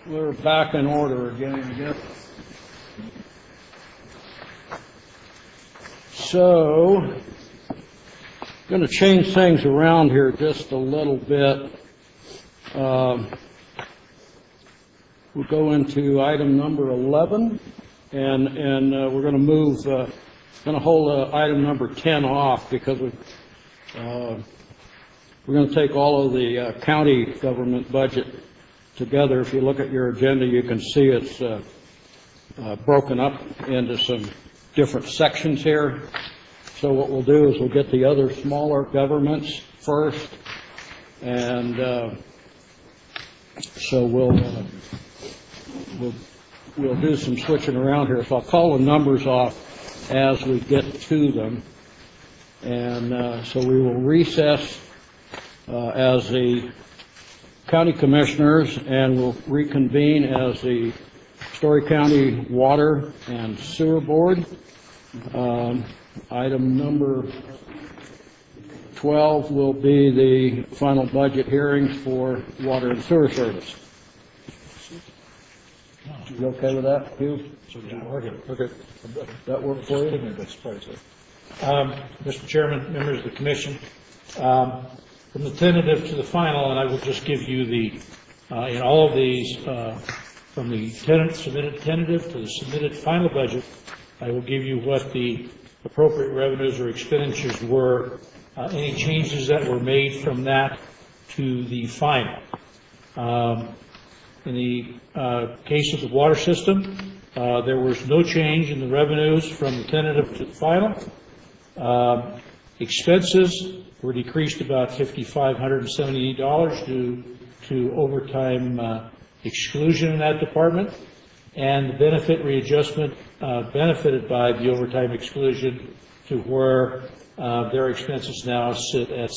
We're back in order again, I guess. So, going to change things around here just a little bit. We'll go into item number 11, and we're going to move, going to hold item number 10 off because we're going to take all of the county government budget together. If you look at your agenda, you can see it's broken up into some different sections here. So what we'll do is we'll get the other smaller governments first, and so we'll do some switching around here. So I'll call the numbers off as we get to them, and so we will recess as the county commissioners, and we'll reconvene as the Story County Water and Sewer Board. Item number 12 will be the final budget hearings for water and sewer service. You okay with that, Hugh? Okay. That work for you? Mr. Chairman, members of the commission, from the tentative to the final, and I will just give you the, in all of these, from the submitted tentative to the submitted final budget, I will give you what the appropriate revenues or expenditures were, any changes that were made from that to the final. In the case of the water system, there was no change in the revenues from the tentative to the final. Expenses were decreased about $5,570 due to overtime exclusion in that department, and the benefit readjustment benefited by the overtime exclusion to where their expenses now sit at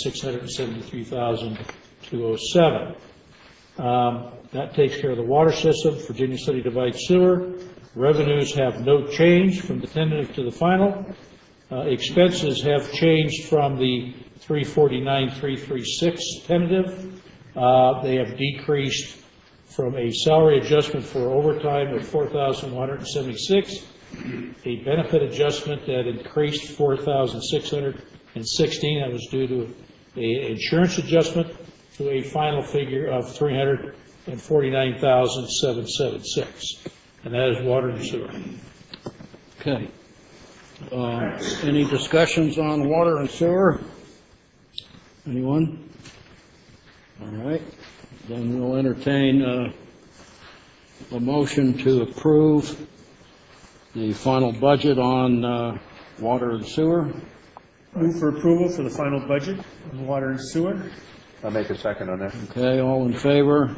$673,207. That takes care of the water system. Virginia City Divide Sewer revenues have no change from the tentative to the final. Expenses have changed from the 349,336 tentative. They have decreased from a salary adjustment for overtime of $4,176, a benefit adjustment that increased $4,616. That was due to an insurance adjustment, to a final figure of $349,776, and that is water and sewer. Okay. Any discussions on water and sewer? Anyone? All right. Then we'll entertain a motion to approve the final budget on water and sewer. Move for approval for the final budget on water and sewer. I'll make a second on that. Okay, all in favor?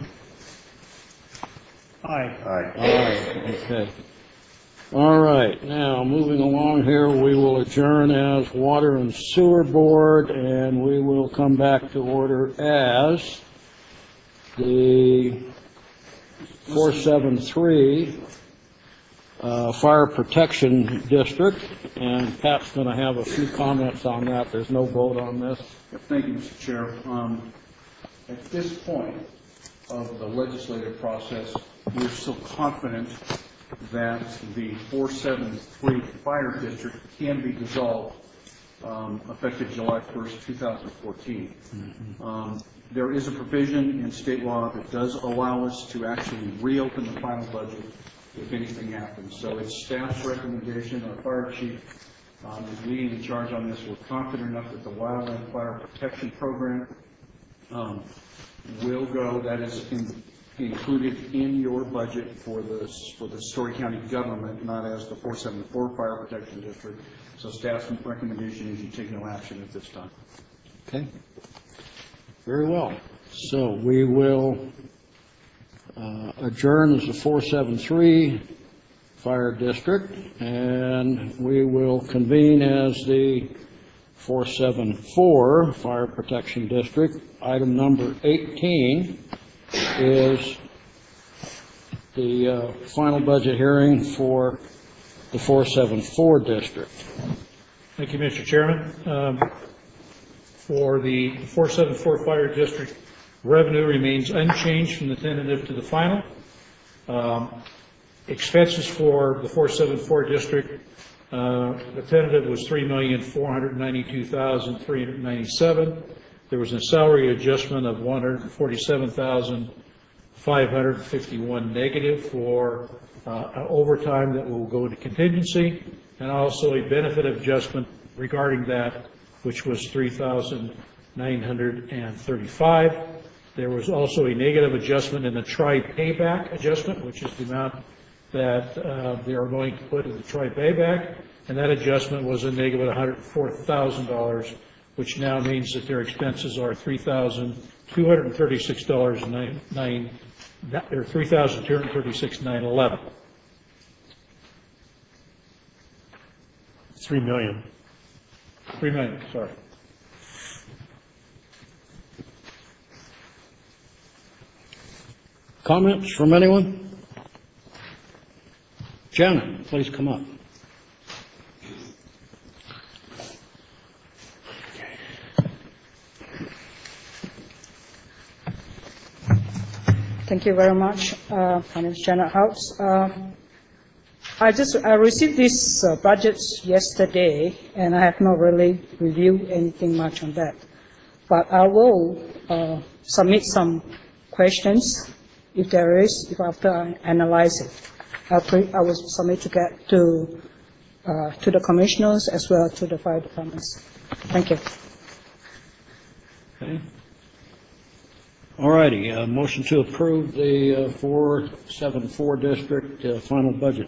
Aye. Aye. Aye. Okay. All right. Now, moving along here, we will adjourn as Water and Sewer Board, and we will come back to order as the 473 Fire Protection District, and Pat's going to have a few comments on that. There's no vote on this. Thank you, Mr. Chair. At this point of the legislative process, we're still confident that the 473 Fire District can be dissolved effective July 1st, 2014. There is a provision in state law that does allow us to actually reopen the final budget if anything happens. So it's staff's recommendation. Our fire chief is leading the charge on this. We're confident enough that the Wildland Fire Protection Program will go. That is included in your budget for the Story County government, not as the 474 Fire Protection District. So staff's recommendation is you take no action at this time. Okay. Very well. So we will adjourn as the 473 Fire District, and we will convene as the 474 Fire Protection District. Item number 18 is the final budget hearing for the 474 district. Thank you, Mr. Chairman. For the 474 Fire District, revenue remains unchanged from the tentative to the final. Expenses for the 474 district, the tentative was $3,492,397. There was a salary adjustment of $147,551 negative for overtime that will go to contingency, and also a benefit adjustment regarding that, which was $3,935. There was also a negative adjustment in the tri-payback adjustment, which is the amount that they are going to put in the tri-payback, and that adjustment was a negative $104,000, which now means that their expenses are $3,236,911. $3 million. $3 million, sorry. Comments from anyone? Janet, please come up. Thank you very much. My name is Janet House. I received this budget yesterday, and I have not really reviewed anything much on that. But I will submit some questions if there is, if after I analyze it. I will submit to get to the commissioners as well to the fire departments. Thank you. Okay. All righty, motion to approve the 474 district final budget.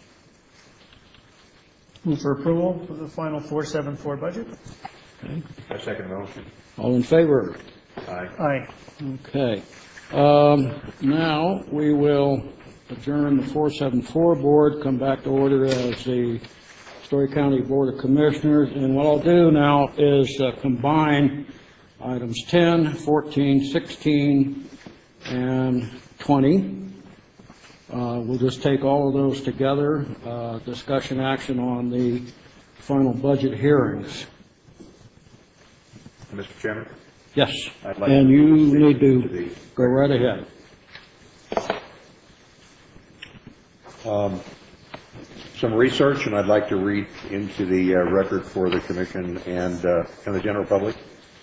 Move for approval of the final 474 budget. Okay. I second the motion. All in favor? Aye. Aye. Okay. Now we will adjourn the 474 board, come back to order as the Story County Board of Commissioners, and what I'll do now is combine items 10, 14, 16, and 20. We'll just take all of those together, discussion action on the final budget hearings. Mr. Chairman? Yes, I'd like and to you proceed need to to the- go right ahead. Some research, and I'd like to read into the record for the commission and the general public.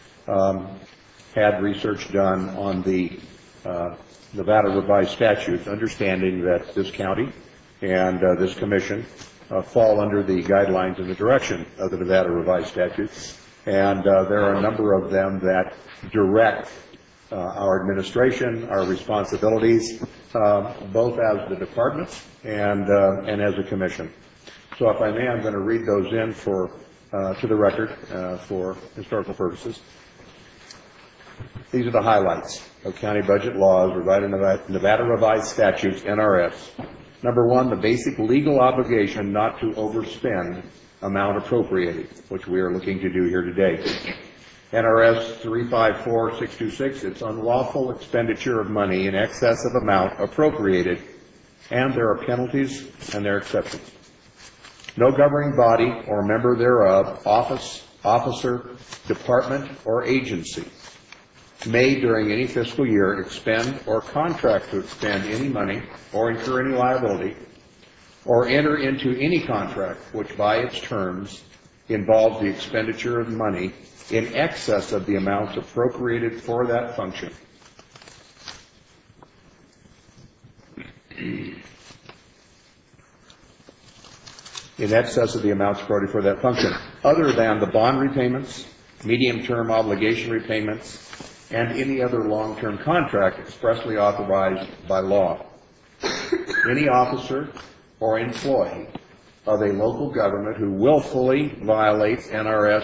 Had research done on the Nevada revised statutes, understanding that this county and this commission fall under the guidelines and the direction of the Nevada revised statutes. And there are a number of them that direct our administration, our responsibilities, both as the department and as a commission. So if I may, I'm going to read those in to the record for historical purposes. These are the highlights of county budget laws, Nevada revised statutes, NRS. Number one, the basic legal obligation not to overspend amount appropriated, which we are looking to do here today. NRS 354626, it's unlawful expenditure of money in excess of amount appropriated, and there are penalties and there are exceptions. No governing body or member thereof, office, officer, department, or agency may during any fiscal year expend or contract to expend any money or incur any liability or enter into any contract which by its terms involves the expenditure of money in excess of the amounts appropriated for that function. In excess of the amounts appropriated for that function, other than the bond repayments, medium-term obligation repayments, and any other long-term contract expressly authorized by law. Any officer or employee of a local government who willfully violates NRS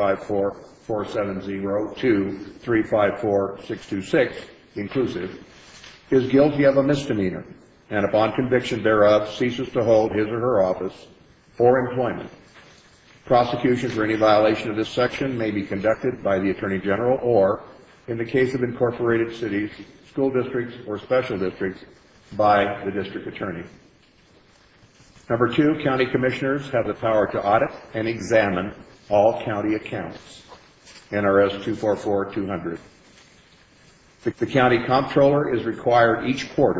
354-470 to 354-626 inclusive is guilty of a misdemeanor, and upon conviction thereof ceases to hold his or her office or employment. Prosecution for any violation of this section may be conducted by the Attorney General or, in the case of incorporated cities, school districts, or special districts, by the district attorney. Number two, county commissioners have the power to audit and examine all county accounts. NRS 244-200. The county comptroller is required each quarter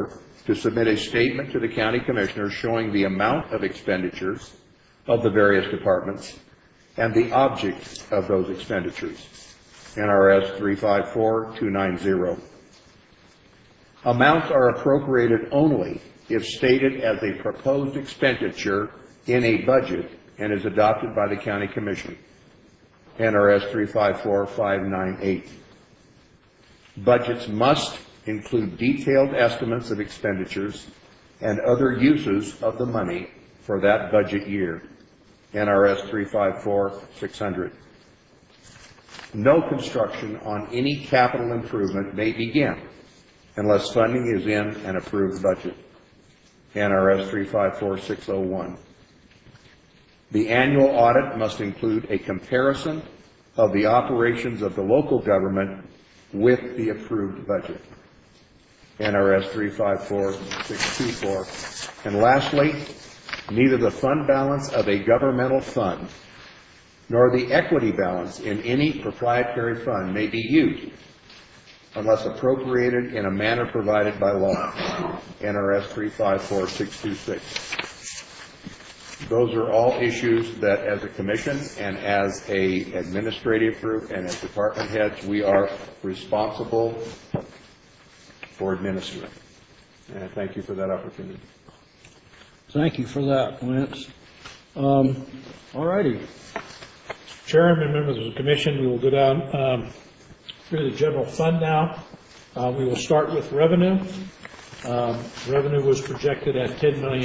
to submit a statement to the county commissioners showing the amount of expenditures of the various departments and the object of those expenditures. NRS 354290. Amounts are appropriated only if stated as a proposed expenditure in a budget and is adopted by the county commission. NRS 354598. Budgets must include detailed estimates of expenditures and other uses of the money for that budget year. NRS 354600. No construction on any capital improvement may begin unless funding is in an approved budget. NRS 354601. The annual audit must include a comparison of the operations of the local government with the approved budget. NRS 354624. And lastly, neither the fund balance of a governmental fund nor the equity balance in any proprietary fund may be used unless appropriated in a manner provided by law. NRS 354626. Those are all issues that as a commission and as a administrative group and as department heads we are responsible for administering. And thank you for that opportunity. Thank you for that, Lance. All righty. Chairman, members of the commission, we will go down through the general fund now. We will start with revenue. Revenue was projected at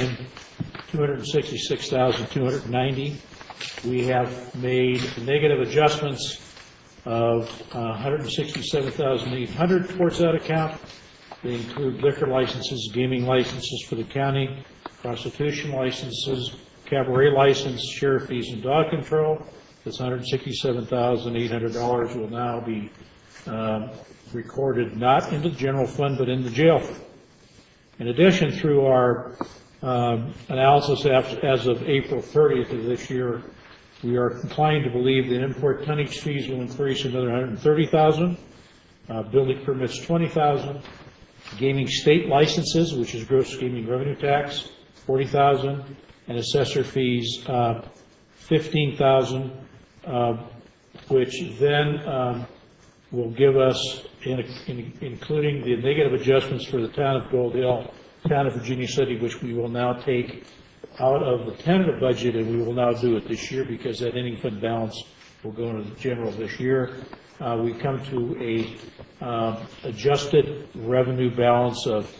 $10,266,290. We have made negative adjustments of $167,800 towards that account. They include liquor licenses, gaming licenses for the county, prostitution licenses, cabaret license, sheriff fees, and dog control. This $167,800 will now be recorded not into the general fund but in the jail fund. In addition, through our analysis as of April 30th of this year, we are inclined to believe that import tonnage fees will increase another $130,000, building permits $20,000, gaming state licenses, which is gross gaming revenue tax, $40,000, and assessor fees $15,000, which then will give us, including the negative adjustments for the town of Gold Hill, town of Virginia City, which we will now take out of the tentative budget, and we will now do it this year because that ending fund balance will go into the general this year. We come to a adjusted revenue balance of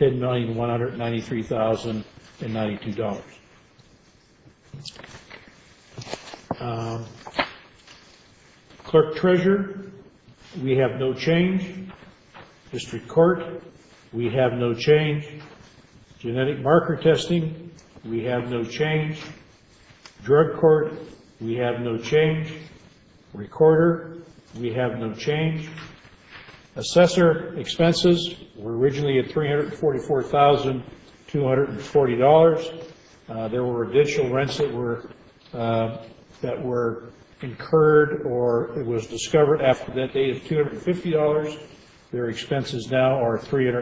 $10,193,092. Clerk Treasurer, we have no change. District Court, we have no change. Genetic marker testing, we have no change. Drug Court, we have no change. Recorder, we have no change. Assessor expenses were originally at $344,240. There were additional rents that were incurred or it was discovered after that date of $250. Their expenses now are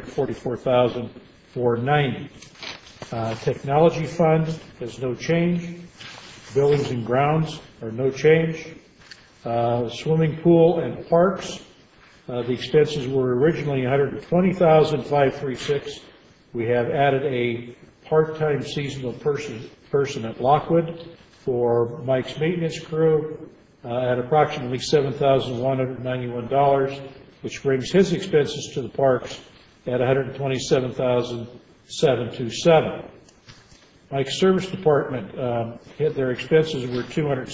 $344,490. Technology fund has no change. Buildings and grounds are no change. Swimming pool and parks, the expenses were originally $120,536. We have added a part-time seasonal person at Lockwood for Mike's maintenance crew at approximately $7,191, which brings his expenses to the parks at $127,727. Mike's service department, their expenses were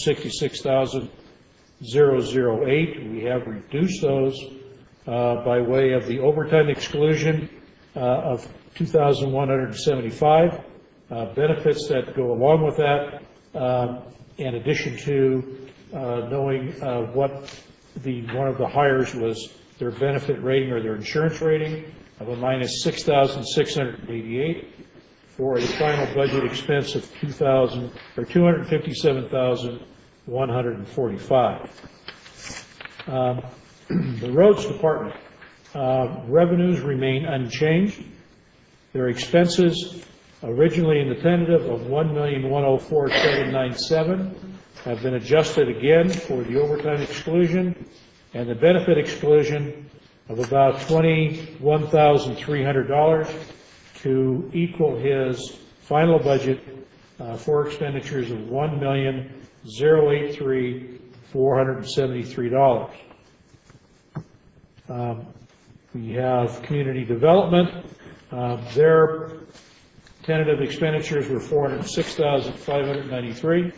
$266,008. We have reduced those by way of the overtime exclusion of $2,175, benefits that go along with that, in addition to knowing what one of the hires was their benefit rating or their insurance rating of a minus $6,688 for a final budget expense of $257,145. The roads department revenues remain unchanged. Their expenses, originally in the tentative of $1,104,797, have been adjusted again for the overtime exclusion and the benefit exclusion of about $21,300 to equal his final budget for expenditures of $1,083,473. We have community development. Their tentative expenditures were $406,593.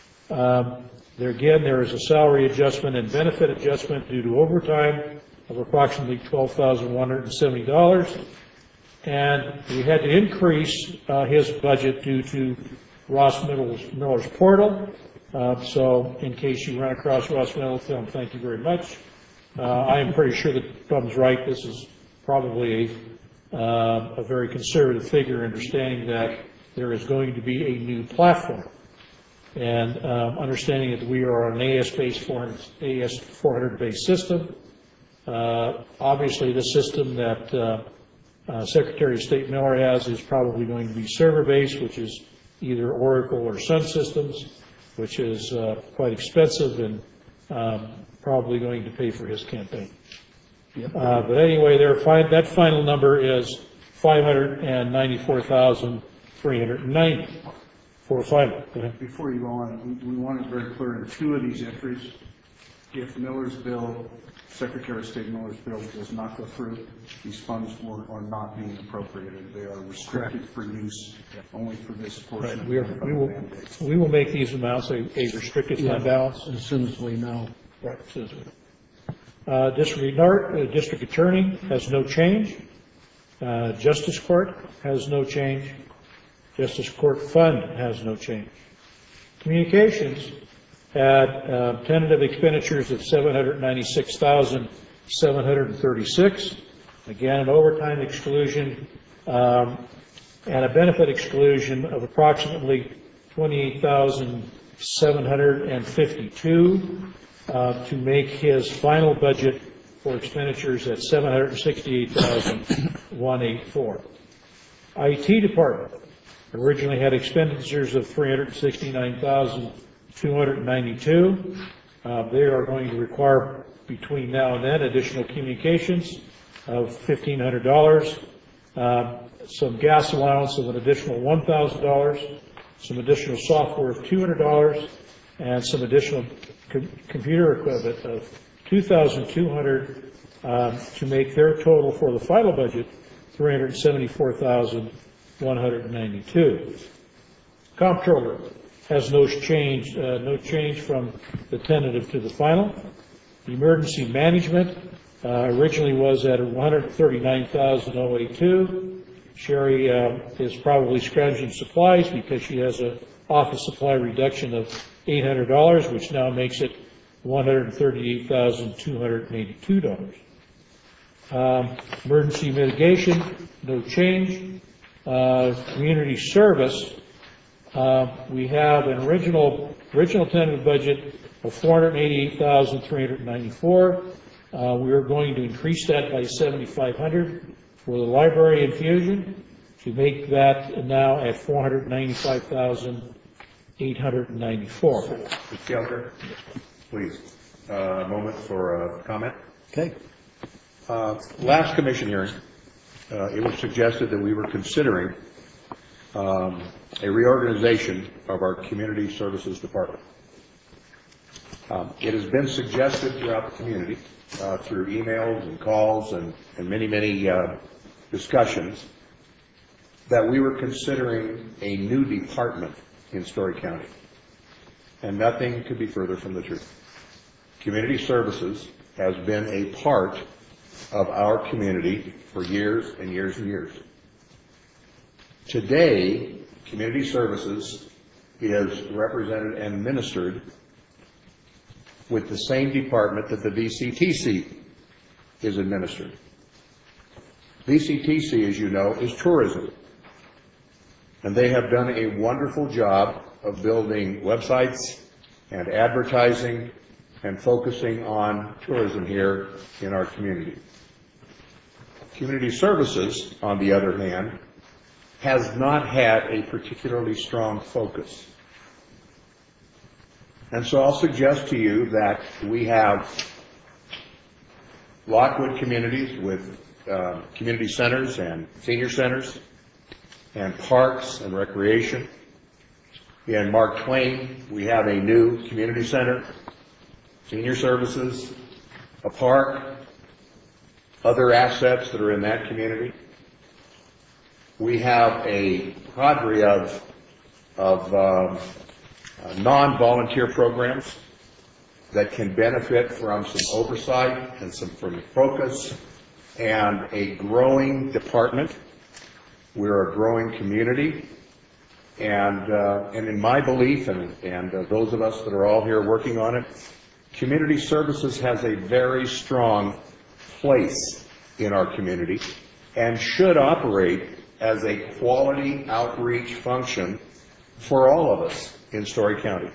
There is a salary adjustment and benefit adjustment due to overtime of approximately $12,170. And we had to increase his budget due to Ross Miller's portal. So in case you run across Ross Miller, tell him thank you very much. I am pretty sure that Bub's right. This is probably a very conservative figure, understanding that there is going to be a new platform. And understanding that we are on an AS400-based system. Obviously, the system that Secretary of State Miller has is probably going to be server-based, which is either Oracle or Sun Systems, which is quite expensive and probably going to pay for his campaign. But anyway, that final number is $594,390 for final. Go ahead. Before you go on, we want it very clear in two of these entries, if Miller's bill, Secretary of State Miller's bill does not go through, these funds are not being appropriated. They are restricted for use only for this portion of the federal mandate. We will make these amounts a restricted fund balance. As soon as we know. Right. As soon as we know. District Attorney has no change. Justice Court has no change. Justice Court Fund has no change. Communications had tentative expenditures of $796,736. Again, an overtime exclusion and a benefit exclusion of approximately $28,752 to make his final budget for expenditures at $768,184. IT Department originally had expenditures of $369,292. They are going to require between now and then additional communications of $1,500, some gas allowance of an additional $1,000, some additional software of $200, and some additional computer equipment of $2,200 to make their total for the final budget $374,192. Comptroller has no change from the tentative to the final. Emergency management originally was at $139,082. Sherry is probably scrounging supplies because she has an office supply reduction of $800, which now makes it $138,282. Emergency mitigation, no change. Community service, we have an original tentative budget of $488,394. We are going to increase that by $7,500 for the library infusion to make that now at $495,894. Mr. Kelker, please, a moment for a comment. Okay. Last commission hearing, it was suggested that we were considering a reorganization of our community services department. It has been suggested throughout the community through emails and calls and many discussions that we were considering a new department in Story County. And nothing could be further from the truth. Community services has been a part of our community for years and years and years. Today, community services is represented and administered with the same department that the VCTC is administered. VCTC, as you know, is tourism. And they have done a wonderful job of building websites and advertising and focusing on tourism here in our community. Community services, on the other hand, has not had a particularly strong focus. And so I'll suggest to you that we have Lockwood communities with community centers and senior centers and parks and recreation. In Mark Twain, we have a new community center, senior services, a park, other assets that are in that community. We have a cadre of non-volunteer programs that can benefit from some oversight and from focus, and a growing department. We're a growing community, and in my belief, and those of us that are all here working on it, community services has a very strong place in our community and should operate as a quality outreach function for all of us in Story County.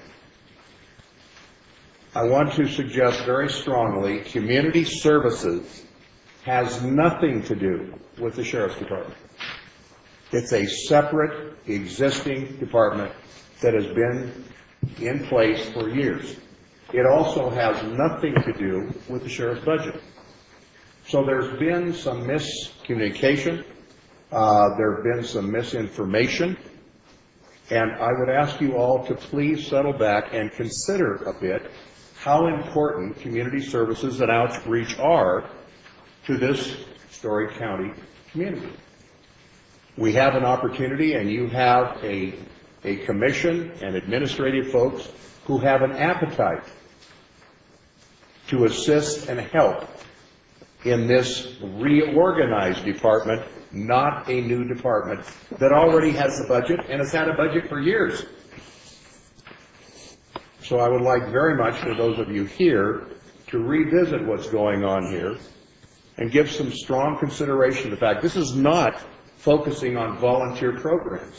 I want to suggest very strongly community services has nothing to do with the Sheriff's Department. It's a separate existing department that has been in place for years. It also has nothing to do with the Sheriff's budget. So there's been some miscommunication, there have been some misinformation, and I would ask you all to please settle back and consider a bit how important community services and outreach are to this Story County community. We have an opportunity, and you have a commission and administrative folks who have an appetite to assist and help in this reorganized department, not a new department that already has a budget and has had a budget for years. So I would like very much for those of you here to revisit what's going on here and give some strong consideration to the fact this is not focusing on volunteer programs.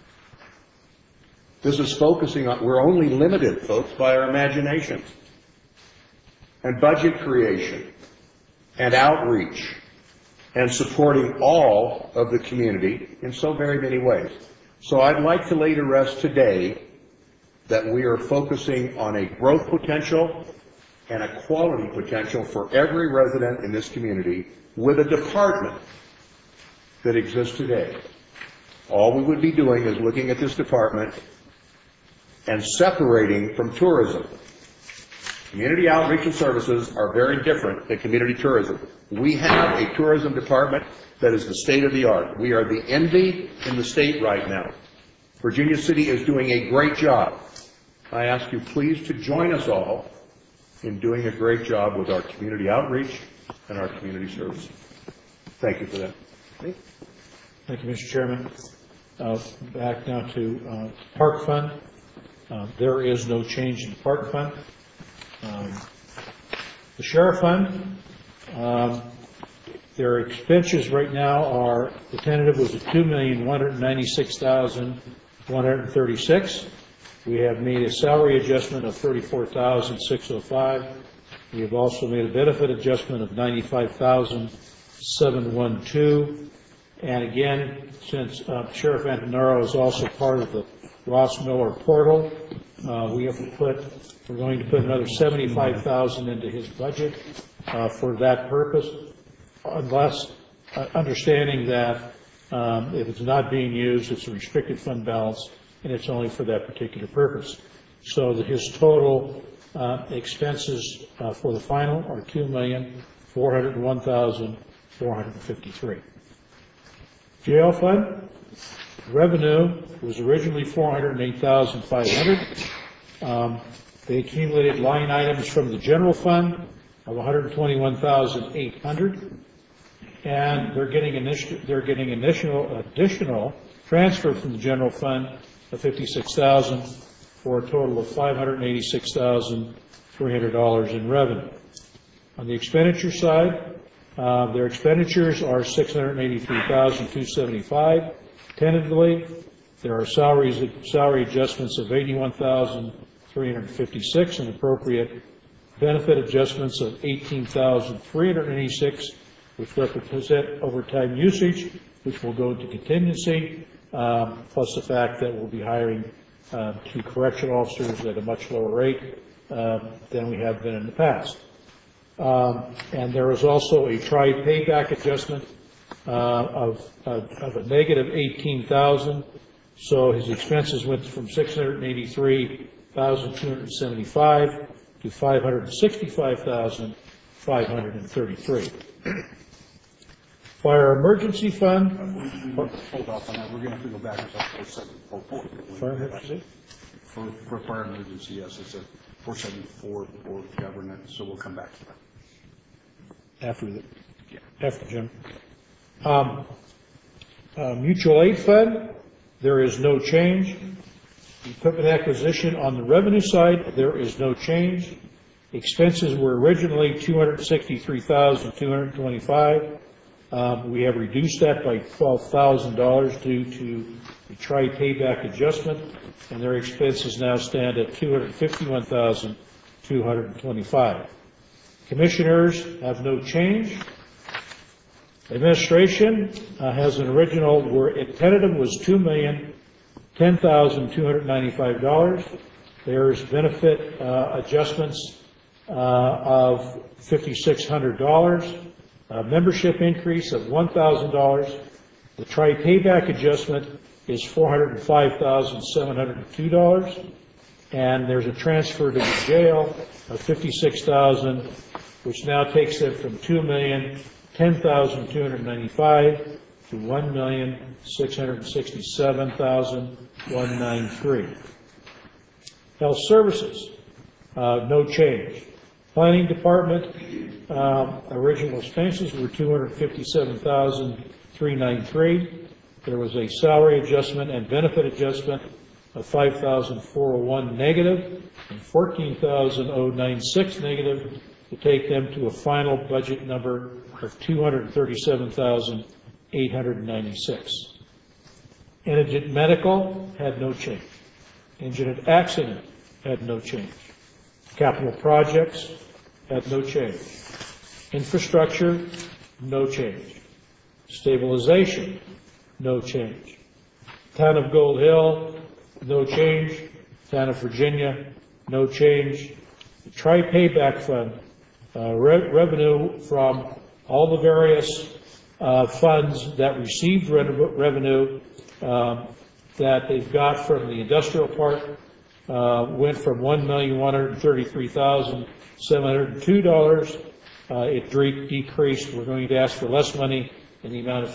This is focusing on, we're only limited, folks, by our imaginations, and budget creation and outreach and supporting all of the community in so very many ways. So I'd like to lay to rest today that we are focusing on a growth potential and a quality potential for every resident in this community with a department that exists today. All we would be doing is looking at this department and separating from tourism. Community outreach and services are very different than community tourism. We have a tourism department that is the state of the art. We are the envy in the state right now. Virginia City is doing a great job. I ask you please to join us all in doing a great job with our community outreach and our community services. Thank you for that. Thank you, Mr. Chairman. Back now to Park Fund. There is no change in the Park Fund. The Sheriff Fund, their expenses right now are, the tentative was at $2,196,136. We have made a salary adjustment of $34,605. We have also made a benefit adjustment of $95,712. And again, since Sheriff Antonaro is also part of the Ross Miller portal, we're going to put another $75,000 into his budget for that purpose, unless understanding that if it's not being used, it's a restricted fund balance, and it's only for that particular purpose. So that his total expenses for the final are $2,401,453. Jail Fund revenue was originally $408,500. They accumulated line items from the general fund of $121,800, and they're getting additional transfer from the general fund of $56,000 for a total of $586,300 in revenue. On the expenditure side, their expenditures are $683,275 tentatively. There are salary adjustments of $81,356 and appropriate benefit adjustments of $18,386, which represent overtime usage, which will go into contingency, plus the fact that we'll be hiring 2 correctional officers at a much lower rate than we have been in the past. And there was also a tri-payback adjustment of a negative $18,000. So his expenses went from $683,275 to $565,533. Fire emergency fund. Hold off on that, we're going to have to go back to 4744. Fire emergency? For fire emergency, yes, it's a 474 for government, so we'll come back to that. After Jim. Mutual aid fund, there is no change. Equipment acquisition on the revenue side, there is no change. Expenses were originally $263,225. We have reduced that by $12,000 due to the tri-payback adjustment, and their expenses now stand at $251,225. Commissioners have no change. Administration has an original, where tentative was $2,010,295. There's benefit adjustments of $5,600. Membership increase of $1,000. The tri-payback adjustment is $405,702. And there's a transfer to the jail of $56,000, which now takes it from $2,010,295 to $1,667,193. Health services, no change. Planning department, original expenses were $257,393. There was a salary adjustment and benefit adjustment of $5,401 negative and $14,096 negative to take them to a final budget number of $237,896. Indigent medical had no change. Indigent accident had no change. Capital projects had no change. Infrastructure, no change. Stabilization, no change. Town of Gold Hill, no change. Town of Virginia, no change. The tri-payback fund, revenue from all the various funds that received revenue that they've got from the industrial park went from $1,133,702. It decreased. We're going to ask for less money in the amount of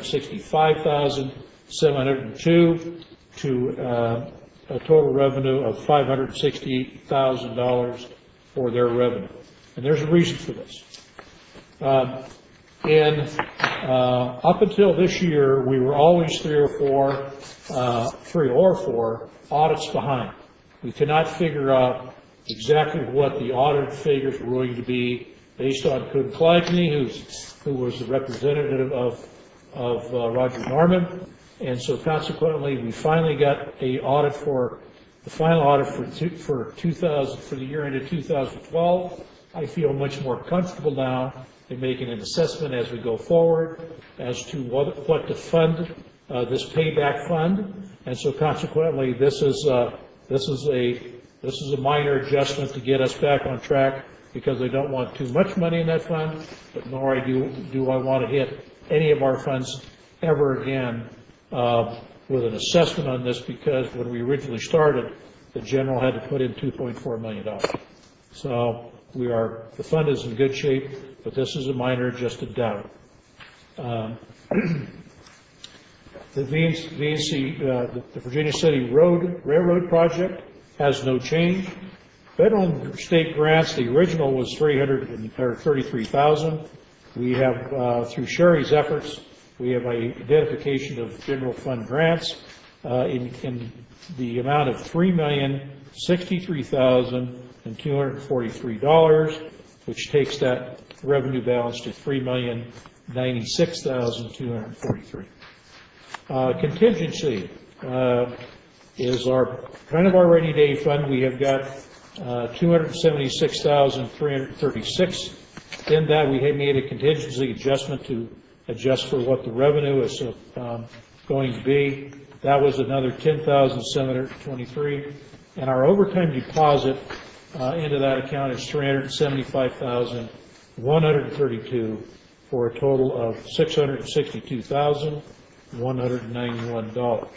$565,702 to a total revenue of $568,000 for their revenue. And there's a reason for this. Up until this year, we were always 3 or 4 audits behind. We could not figure out exactly what the audit figures were going to be based on Coon-Clyde, who was the representative of Roger Norman. And so consequently, we finally got the final audit for the year ended 2012. I feel much more comfortable now in making an assessment as we go forward as to what to fund this payback fund. And so consequently, this is a minor adjustment to get us back on track, because I don't want too much money in that fund, but nor do I want to hit any of our funds ever again with an assessment on this, because when we originally started, the general had to put in $2.4 million. So the fund is in good shape, but this is a minor adjusted down. The Virginia City Railroad project has no change. Federal and state grants, the original was $33,000. We have, through Sherry's efforts, we have identification of general fund grants in the amount of $3,063,243, which takes that revenue balance to $3,096,243. Contingency is our rainy day fund. We have got $276,336. In that, we had made a contingency adjustment to adjust for what the revenue is. So going to be. That was another $10,723. And our overtime deposit into that account is $375,132 for a total of $662,191.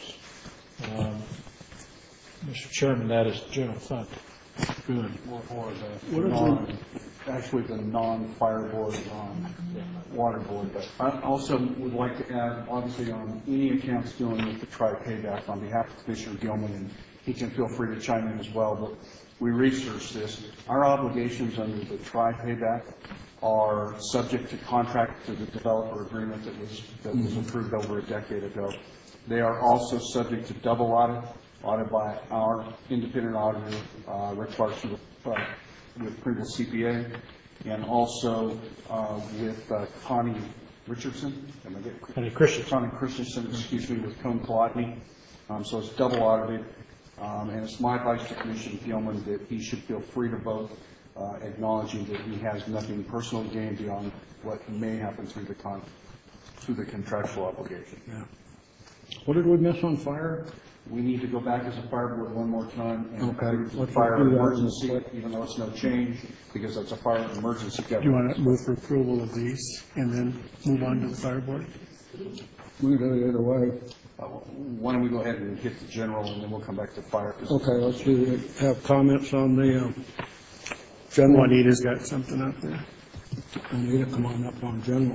Mr. Chairman, that is the general fund. Good. Or actually the non-fire board, water board. But I also would like to add, obviously, on any accounts dealing with the tri-payback, on behalf of Commissioner Gilman, and he can feel free to chime in as well, but we researched this. Our obligations under the tri-payback are subject to contract to the developer agreement that was approved over a decade ago. They are also subject to double audit by our independent auditor, Rick Clarkson, with Pringle CPA, and also with Connie Richardson. Connie Christensen. Connie Christensen, excuse me, with Cone Colotny. So it's double audited. And it's my advice to Commissioner Gilman that he should feel free to vote, acknowledging that he has nothing personal to gain beyond what may happen through the contractual obligation. Yeah. What did we miss on fire? We need to go back as a fire board one more time and approve the Let's fire do that. emergency, even though it's no change, because it's a fire emergency Do you want government. to move for approval of these and then move on to the fire board? We can do it either way. Why don't we go ahead and hit the general, and then we'll come back to fire. Okay, let's do it. Have comments on the general. Juanita's got something up there. Anita, come on up on general.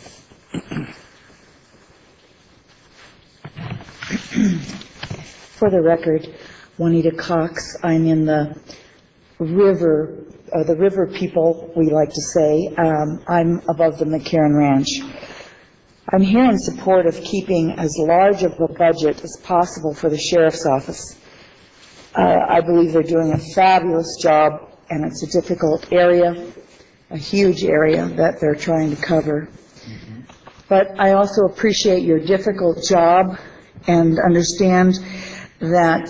For the record, Juanita Cox, I'm in the river people, we like to say. I'm above the McCarran Ranch. I'm here in support of keeping as large of a budget as possible for the Sheriff's Office. I believe they're doing a fabulous job, and it's a difficult area, a huge area that they're trying to cover. But I also appreciate your difficult job and understand that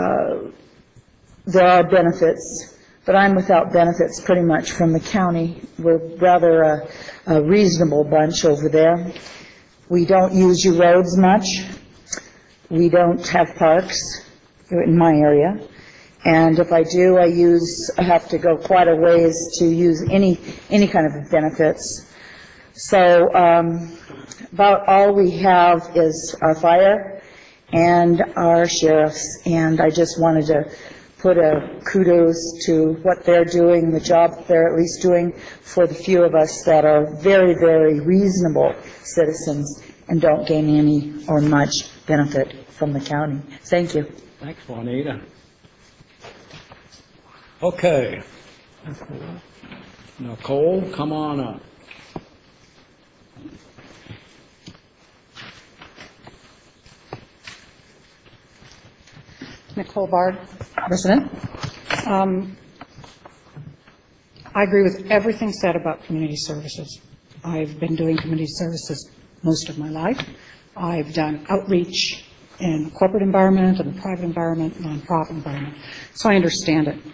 there are benefits, but I'm without benefits pretty much from the county. We're rather a reasonable bunch over there. We don't use your roads much. We don't have parks in my area. And if I do, I have to go quite a ways to use any kind of benefits. So about all we have is our fire and our sheriffs, and I just wanted to put a kudos to what they're doing, the job they're at least doing for the few of us that are very, very reasonable citizens and don't gain any or much benefit from the county. Thank you. Thanks, Juanita. Okay. Nicole, come on up. Nicole Bard, President. I agree with everything said about community services. I've been doing community services most of my life. I've done outreach in the corporate environment and the private environment, nonprofit environment, so I understand it.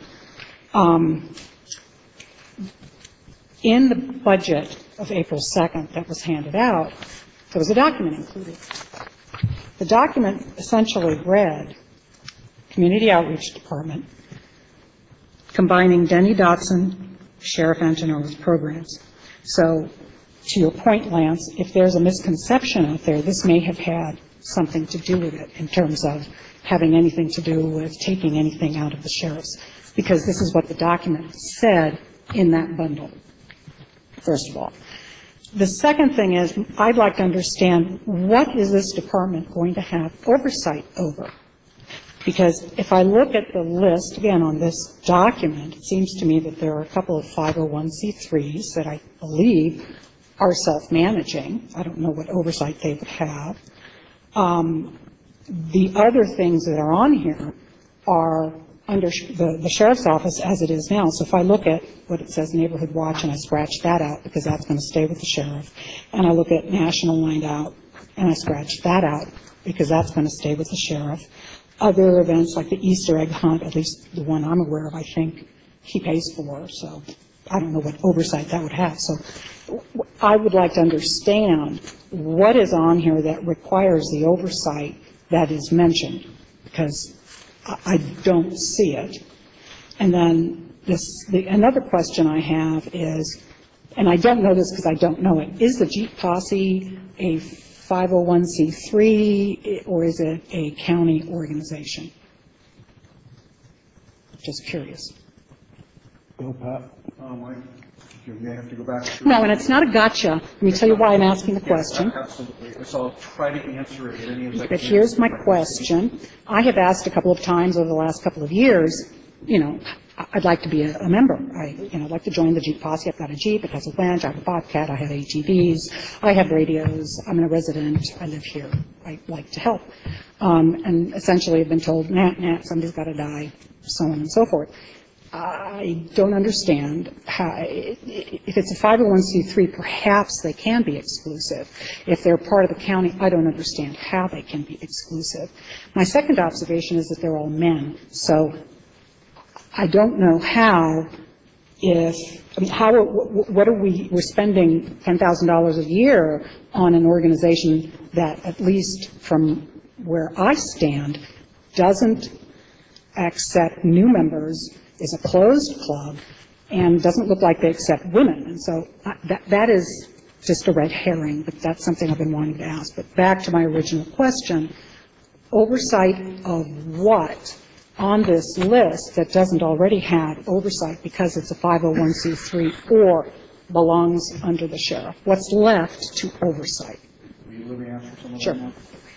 In the budget of April 2nd that was handed out, there was a document included. The document essentially read, Community Outreach Department, combining Denny Dotson, Sheriff Antonova's programs. So, to your point, Lance, if there's a misconception out there, this may have had something to do with it in terms of having anything to do with taking anything out of the sheriff's, because this is what the document said in that bundle, first of all. The second thing is, I'd like to understand, what is this department going to have oversight over? Because if I look at the list, again, on this document, it seems to me that there are a couple of 501c3s that I believe are self-managing. I don't know what oversight they would have. The other things that are on here are under the Sheriff's Office as it is now. So if I look at what it says Neighborhood Watch and I scratch that out because that's going to stay with the Sheriff, and I look at National Night Out and I scratch that out because that's going to stay with the Sheriff. Other events like the Easter egg hunt, at least the one I'm aware of, I think he pays for, so I don't know what oversight that would have. So I would like to understand what is on here that requires the oversight that is mentioned? Because I don't see it. And then another question I have is, and I don't know this because I don't know it, is the Jeep Posse a 501c3 or is it a county organization? Just curious. Bill, Pat? You may have to go back. No, and it's not a gotcha. Let me tell you why I'm asking the question. Absolutely. So I'll try to answer it as any as I can. But here's my question. I have asked a couple of times over the last couple of years, I'd like to be a member. I'd like to join the Jeep Posse. I've got a Jeep. It has a winch. I have a Bobcat. I have ATVs. I have radios. I'm a resident. I live here. I like to help. And essentially I've been told, nah, somebody's got to die, so on and so forth. I don't understand how, if it's a 501c3, perhaps they can be exclusive. If they're part of the county, I don't understand how they can be exclusive. My second observation is that they're all men. So I don't know how, we're spending $10,000 a year on an organization that, at least from where I stand, doesn't accept new members, is a closed club, and doesn't look like they accept women. And so that is just a red herring, but that's something I've been wanting to ask. But back to my original question, oversight of what on this list that doesn't already have oversight because it's a 501c3 or belongs under the sheriff? What's left to oversight? Will you let me answer some of Sure. them?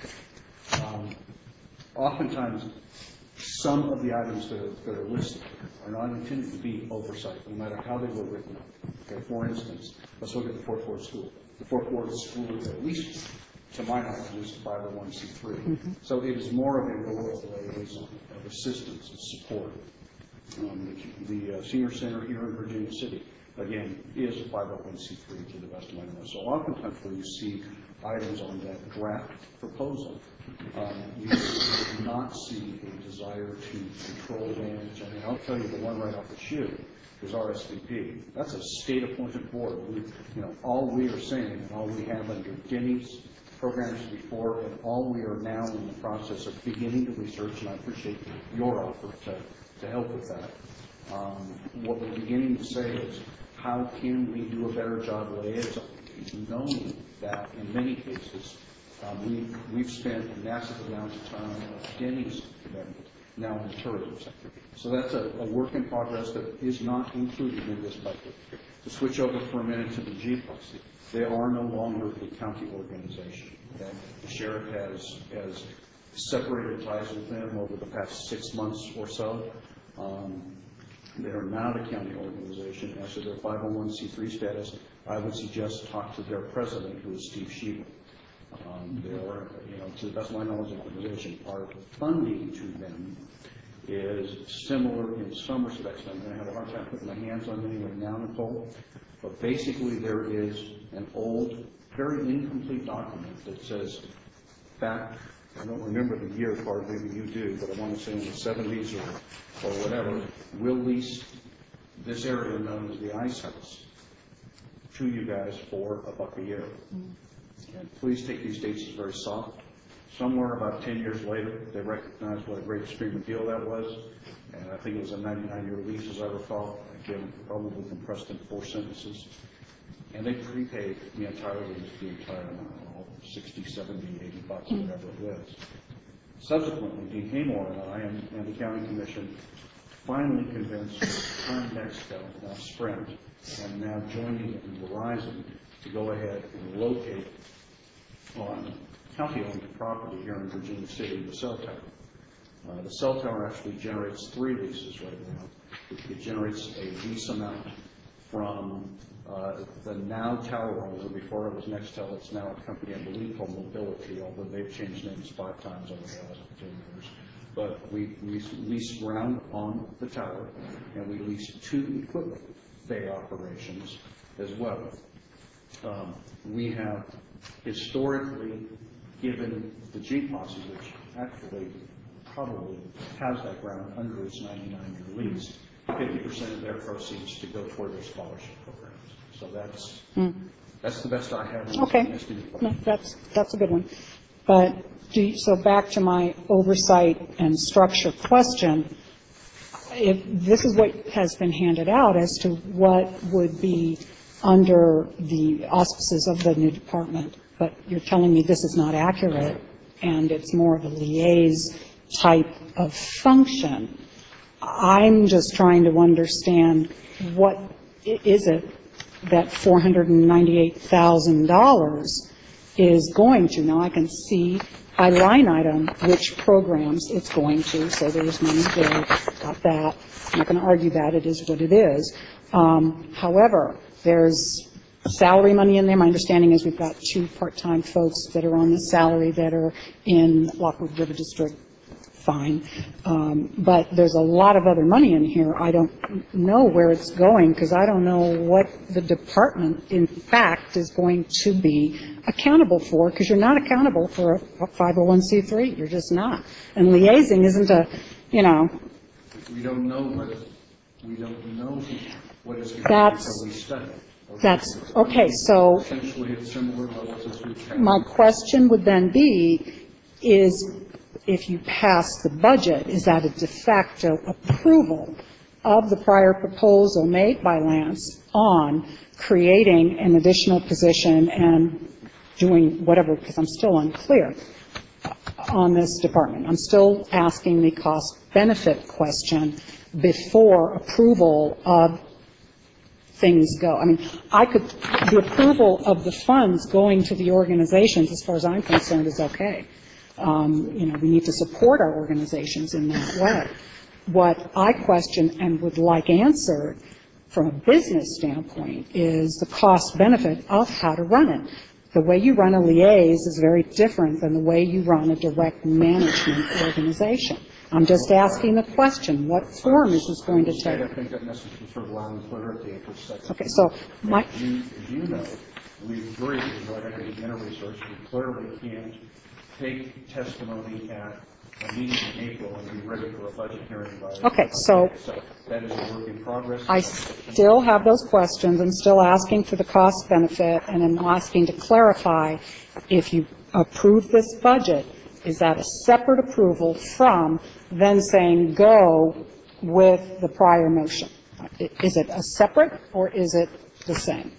Oftentimes, some of the items that are listed are not intended to be oversight, no matter how they were written up. Okay, for instance, let's look at the Fort Worth School. The Fort Worth School is, at least to my knowledge, is 501c3. So it is more of a role of liaison, of assistance and support. The Senior Center here in Virginia City, again, is a 501c3 to the best of my knowledge. So oftentimes where you see items on that draft proposal, you do not see a desire to control damage. I mean, I'll tell you the one right off the chute is RSVP. That's a state-appointed board. All we are saying, and all we have under Denny's programs before, and all we are now in the process of beginning to research, and I appreciate your offer to help with that. What we're beginning to say is, how can we do a better job liaison, knowing that in many cases, we've spent massive amounts of time on Denny's event, now in the tourism sector. So that's a work in progress that is not included in this budget. To switch over for a minute to the Jeep Posse, they are no longer a county organization. Okay? The sheriff has separated ties with them over the past 6 months or so. They are not a county organization. As to their 501c3 status, I would suggest talk to their president, who is Steve Sheba. They are, to the best of my knowledge, an organization. Our funding to them is similar in some respects. I'm going to have a hard time putting my hands on them right now, Nicole. But basically, there is an old, very incomplete document that says back, I don't remember the year part, maybe you do, but I want to say in the 70s or whatever, we'll lease this area known as the Ice House to you guys for $1 a year. And please take these dates as very soft. Somewhere about 10 years later, they recognized what a great extreme deal that was. And I think it was a 99-year lease, as I recall. Again, probably compressed in 4 sentences. And they prepaid the entire lease, the entire amount, 60, 70, 80 bucks, whatever it was. Subsequently, Dean Haymore and I and the county commission finally convinced current Nextel, now Sprint, and now joining it in Verizon to go ahead and locate on county-owned property here in Virginia City the cell tower. The cell tower actually generates 3 leases right now. It generates a lease amount from the now tower owner. Before it was Nextel, it's now a company I believe called Mobility, although they've changed names 5 times over the last 2 years. But we lease ground on the tower, and we lease 2 equipment bay operations as well. We have historically given the Jeep Posse, which actually probably has that ground under its 99-year lease, 50% of their proceeds to go toward their scholarship programs. So That's the best I have. Okay, no, that's a good one. But, so back to my oversight and structure question, if this is what has been handed out as to what would be under the auspices of the new department, but you're telling me this is not accurate, and it's more of a liaise type of function, I'm just trying to understand what is it that $498,000 is going to. Now, I can see by line item which programs it's going to, so there's money there, got that. I'm not going to argue that, it is what it is. However, there's salary money in there. My understanding is we've got 2 part-time folks that are on the salary that are in Lockwood River District. Fine. But there's a lot of other money in here. I don't know where it's going because I don't know what the department, in fact, is going to be accountable for, because you're not accountable for a 501c3. You're just not. And liaising isn't a, We don't know what is going to be until we study. That's, okay, so Essentially at similar levels as we've had. my question would then be, is if you pass the budget, is that a de facto approval of the prior proposal made by Lance on creating an additional position and doing whatever, because I'm still unclear on this department. I'm still asking the cost-benefit question before approval of things go. I mean, the approval of the funds going to the organizations, as far as I'm concerned, is okay. We need to support our organizations in that way. What I question and would like answered from a business standpoint is the cost-benefit of how to run it. The way you run a liaise is very different than the way you run a direct management organization. I'm just asking the question, what form is this going to take? I think that message was sort of loud and clear at the April 2nd. Okay, so my... As you know, we agree with what I did in research. We clearly can't take testimony at a meeting in April and be ready for a budget hearing by... Okay, so that is a work in progress. I still have those questions. I'm still asking for the cost benefit, and I'm asking to clarify, if you approve this budget, is that a separate approval from then saying go with the prior motion? Is it a separate, or is it the same?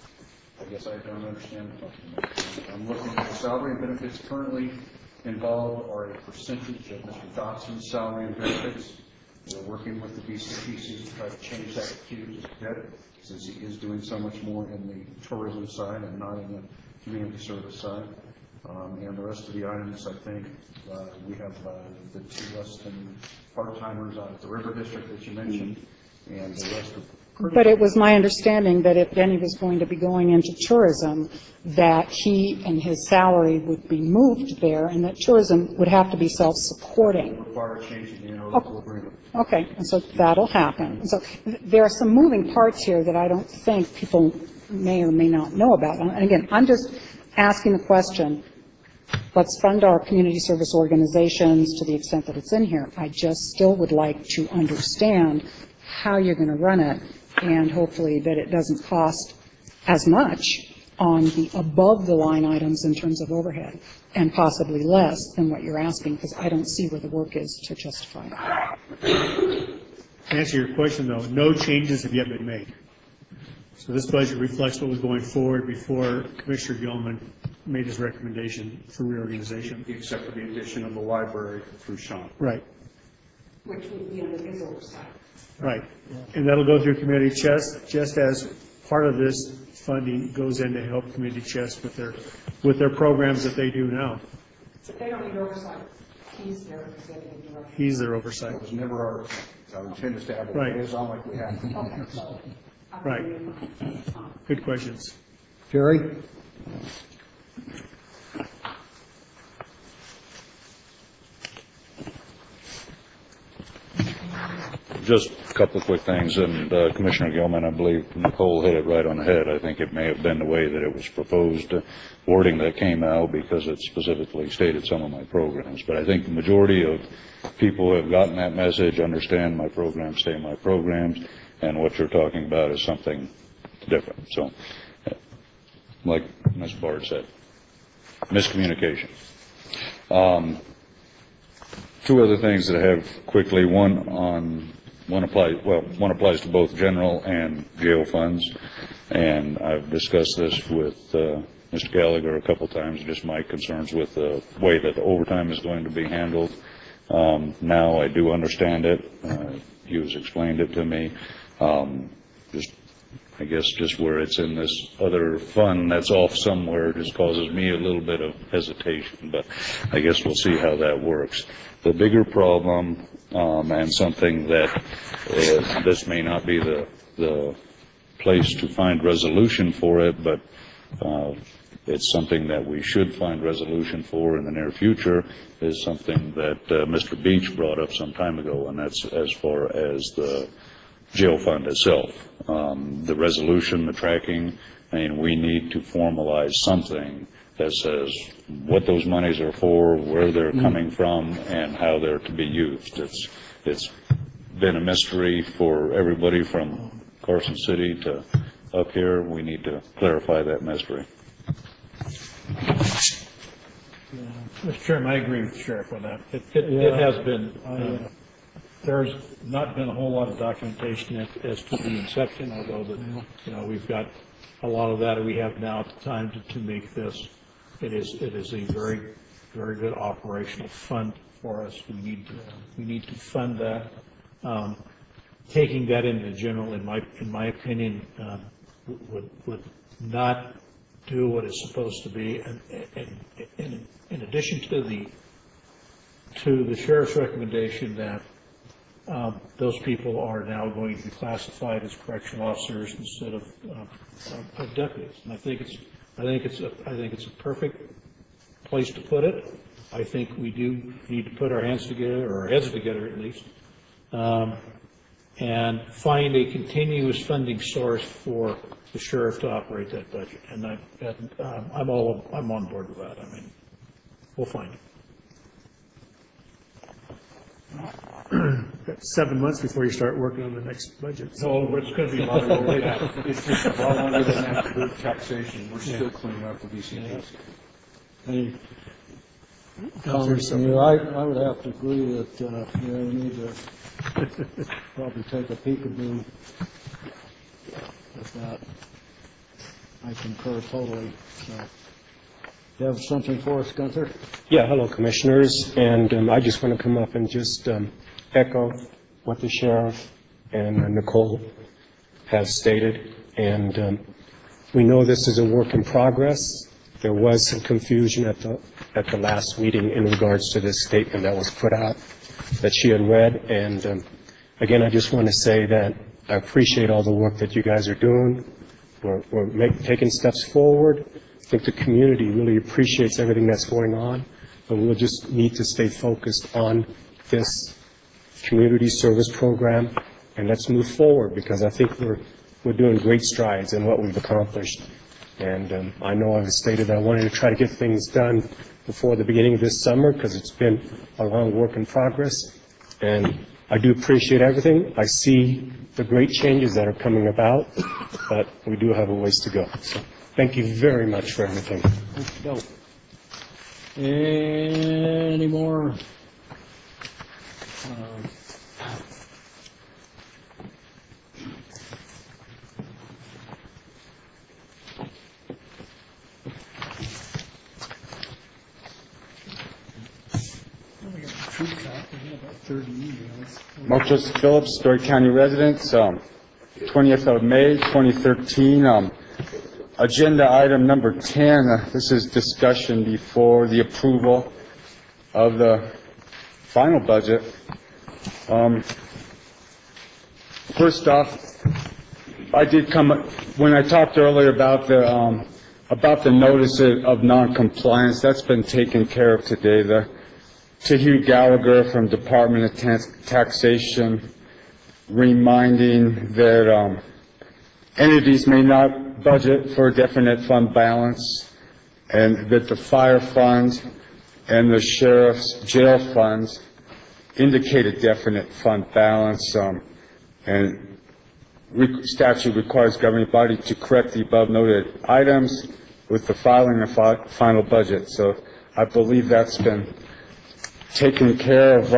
I guess I don't understand the question. I'm looking at the salary and benefits currently involved are a percentage of Mr. Dotson's salary and benefits. We're working with the BCPC to try to change that to just a bit, since he is doing so much more in the tourism side and not in the community service side. And the rest of the items, I think, we have the 2 less than part-timers out at the River District that you mentioned, and the rest of... But it was my understanding that if Denny was going to be going into tourism, that he and his salary would be moved there, and that tourism would have to be self-supporting. Require change in the interlocal agreement. Okay, and so that'll happen. And so there are some moving parts here that I don't think people may or may not know about. And again, I'm just asking the question, let's fund our community service organizations to the extent that it's in here. I just still would like to understand how you're going to run it, and hopefully that it doesn't cost as much on the above-the-line items in terms of overhead, and possibly less than what you're asking, because I don't see where the work is to justify it. To answer your question, though, no changes have yet been made. So this budget reflects what was going forward before Commissioner Gilman made his recommendation for reorganization. Except for the addition of the library through Sean. Right. Which would be under his oversight. Right. And that'll go through community chest, just as part of this funding goes in to help community chest with their programs that they do now. But they don't need oversight. He's their executive director. He's their oversight. It was never our intent is to have a Right. liaison like we have. Okay, so. Right. Good questions. Jerry? Just a couple of quick things, and Commissioner Gilman, I believe Nicole hit it right on the head. I think it may have been the way that it was proposed, wording that came out, because it specifically stated some of my programs. But I think the majority of people who have gotten that message understand my programs stay my programs, and what you're talking about is something different. So like Ms. Bard said, miscommunication. Two other things that I have quickly. One applies to both general and jail funds, and I've discussed this with Mr. Gallagher a couple times, just my concerns with the way that the overtime is going to be handled. Now I do understand it. He has explained it to me. I guess just where it's in this other fund that's off somewhere just causes me a little bit of hesitation, but I guess we'll see how that works. The bigger problem, and something that this may not be the place to find resolution for it, but it's something that we should find resolution for in the near future, is something that Mr. Beach brought up some time ago, and that's as far as the jail fund itself. The resolution, the tracking, I mean, we need to formalize something that says what those monies are for, where they're coming from, and how they're to be used. It's been a mystery for everybody from Carson City to up here. We need to clarify that mystery. Mr. Chairman, I agree with the Sheriff on that. It has been, there's not been a whole lot of documentation as to the inception, although that, we've got a lot of that we have now at the time to make this. It is a very, very good operational fund for us. We need to fund that. Taking that into general, in my opinion, would not do what it's supposed to be. And in addition to the sheriff's recommendation that those people are now going to be classified as correctional officers instead of deputies, and I think it's a perfect place to put it. I think we do need to put our hands together, or our heads together at least, and find a continuous funding source for the sheriff to operate that budget. And I'm on board with that. I mean, we'll find it. 7 months before you start working on the next budget. So it's going to be a lot of work. It's just a lot longer than that for taxation. We're still cleaning up the VCTs. Any comments from you? I would have to agree that, we need to probably take a peekaboo at that. I concur totally. So, you have something for us, Gunther? Yeah, hello, Commissioners, and I just want to come up and just echo what the Sheriff and Nicole have stated, and we know this is a work in progress. There was some confusion at the last meeting in regards to this statement that was put out that she had read, and again, I just want to say that I appreciate all the work that you guys are doing. We're taking steps forward. I think the community really appreciates everything that's going on, but we'll just need to stay focused on this community service program, and let's move forward, because I think we're doing great strides in what we've accomplished. And I know I've stated that I wanted to try to get things done before the beginning of this summer, because it's been a long work in progress, and I do appreciate everything. I see the great changes that are coming about, but we do have a ways to go. So thank you very much for everything. Any more? Mark Joseph Phillips, Story County residents, 20th of May, 2013. Agenda item number 10, this is discussion before the approval of the final budget. First off, I did come, when I talked earlier about the notice of non-compliance, that's been taken care of today. To Hugh Gallagher from Department of Taxation, reminding that entities may not budget for a definite fund balance, and that the fire fund and the sheriff's jail funds indicate a definite fund balance, and statute requires governing body to correct the above noted items, with the filing of final budget. So I believe that's been taken care of.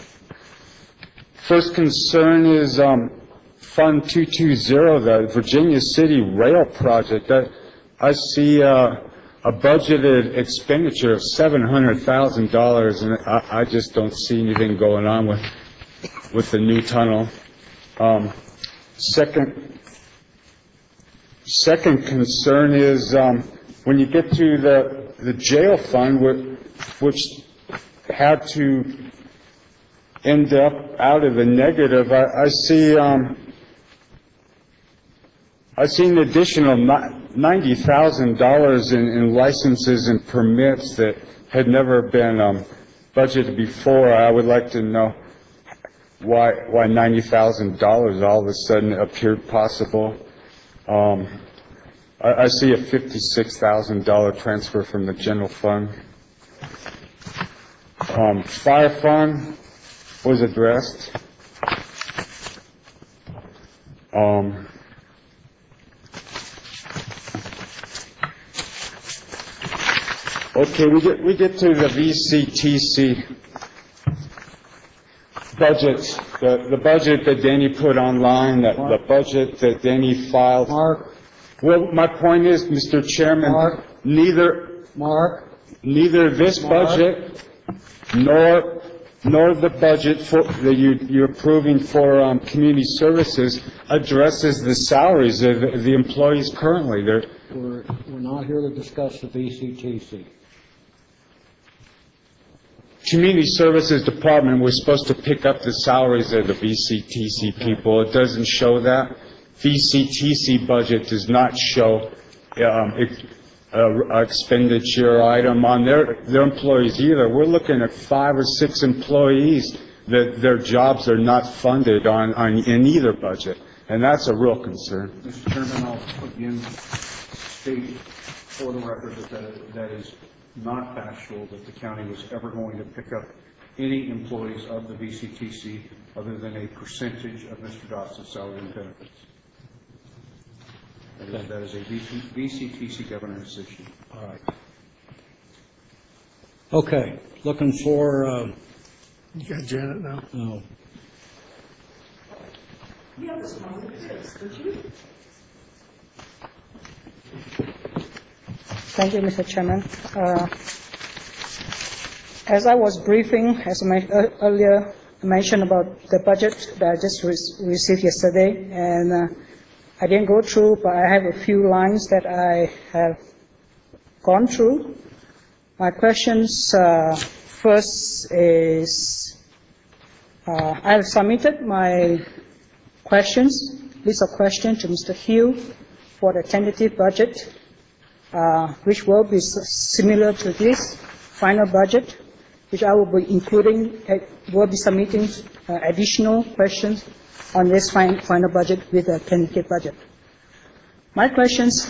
First concern is Fund 220, the Virginia City Rail Project. I see a budgeted expenditure of $700,000, and I just don't see anything going on with the new tunnel. Second concern is when you get to the jail fund, which had to end up out of the negative, I see an additional $90,000 in licenses and permits that had never been budgeted before. I would like to know why $90,000 all of a sudden appeared possible. I see a $56,000 transfer from the general fund. Fire fund was addressed. Okay, we get to the VCTC budget, the budget that Danny put online, the budget that Danny filed. Mark, Well, my point is, Mr. Chairman, Mark. neither this budget nor the budget that you're approving for community services addresses the salaries of the employees currently. we're not here to discuss the VCTC. Community Services Department was supposed to pick up the salaries of the VCTC people. It doesn't show that. VCTC budget does not show expenditure item on their employees either. We're looking at 5 or 6 employees that their jobs are not funded in either budget, and that's a real concern. Mr. Chairman, I'll again state for the record that is not factual that the county was ever going to pick up any employees of the VCTC other than a percentage of Mr. Dotson's salary and benefits. That is a VCTC governance decision. All right. Okay, looking for, You got Janet now? no. Thank you, Mr. Chairman. As I was briefing, as I earlier mentioned about the budget that I just received yesterday, and I didn't go through, but I have a few lines that I have gone through. My questions first is, I have submitted my list of questions to Mr. Hill for the tentative budget, which will be similar to this final budget, which I will be will be submitting additional questions on this final budget with the tentative budget. My questions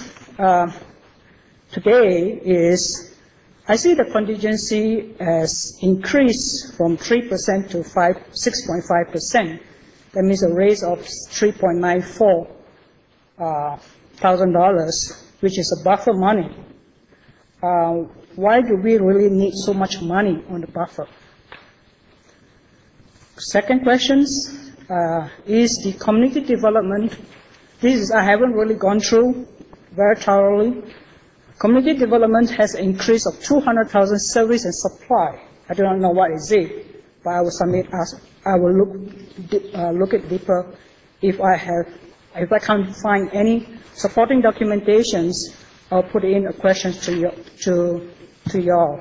today is, I see the contingency has increased from 3% to 6.5%. That means a raise of $3.94 thousand, which is a buffer money. Why do we really need so much money on the buffer? Second question is the community development. I haven't really gone through very thoroughly. Community development has an increase of 200,000 service and supply. I do not know what is it, but I will submit. I will look at deeper if I can't find any supporting documentations. I'll put in a question to y'all.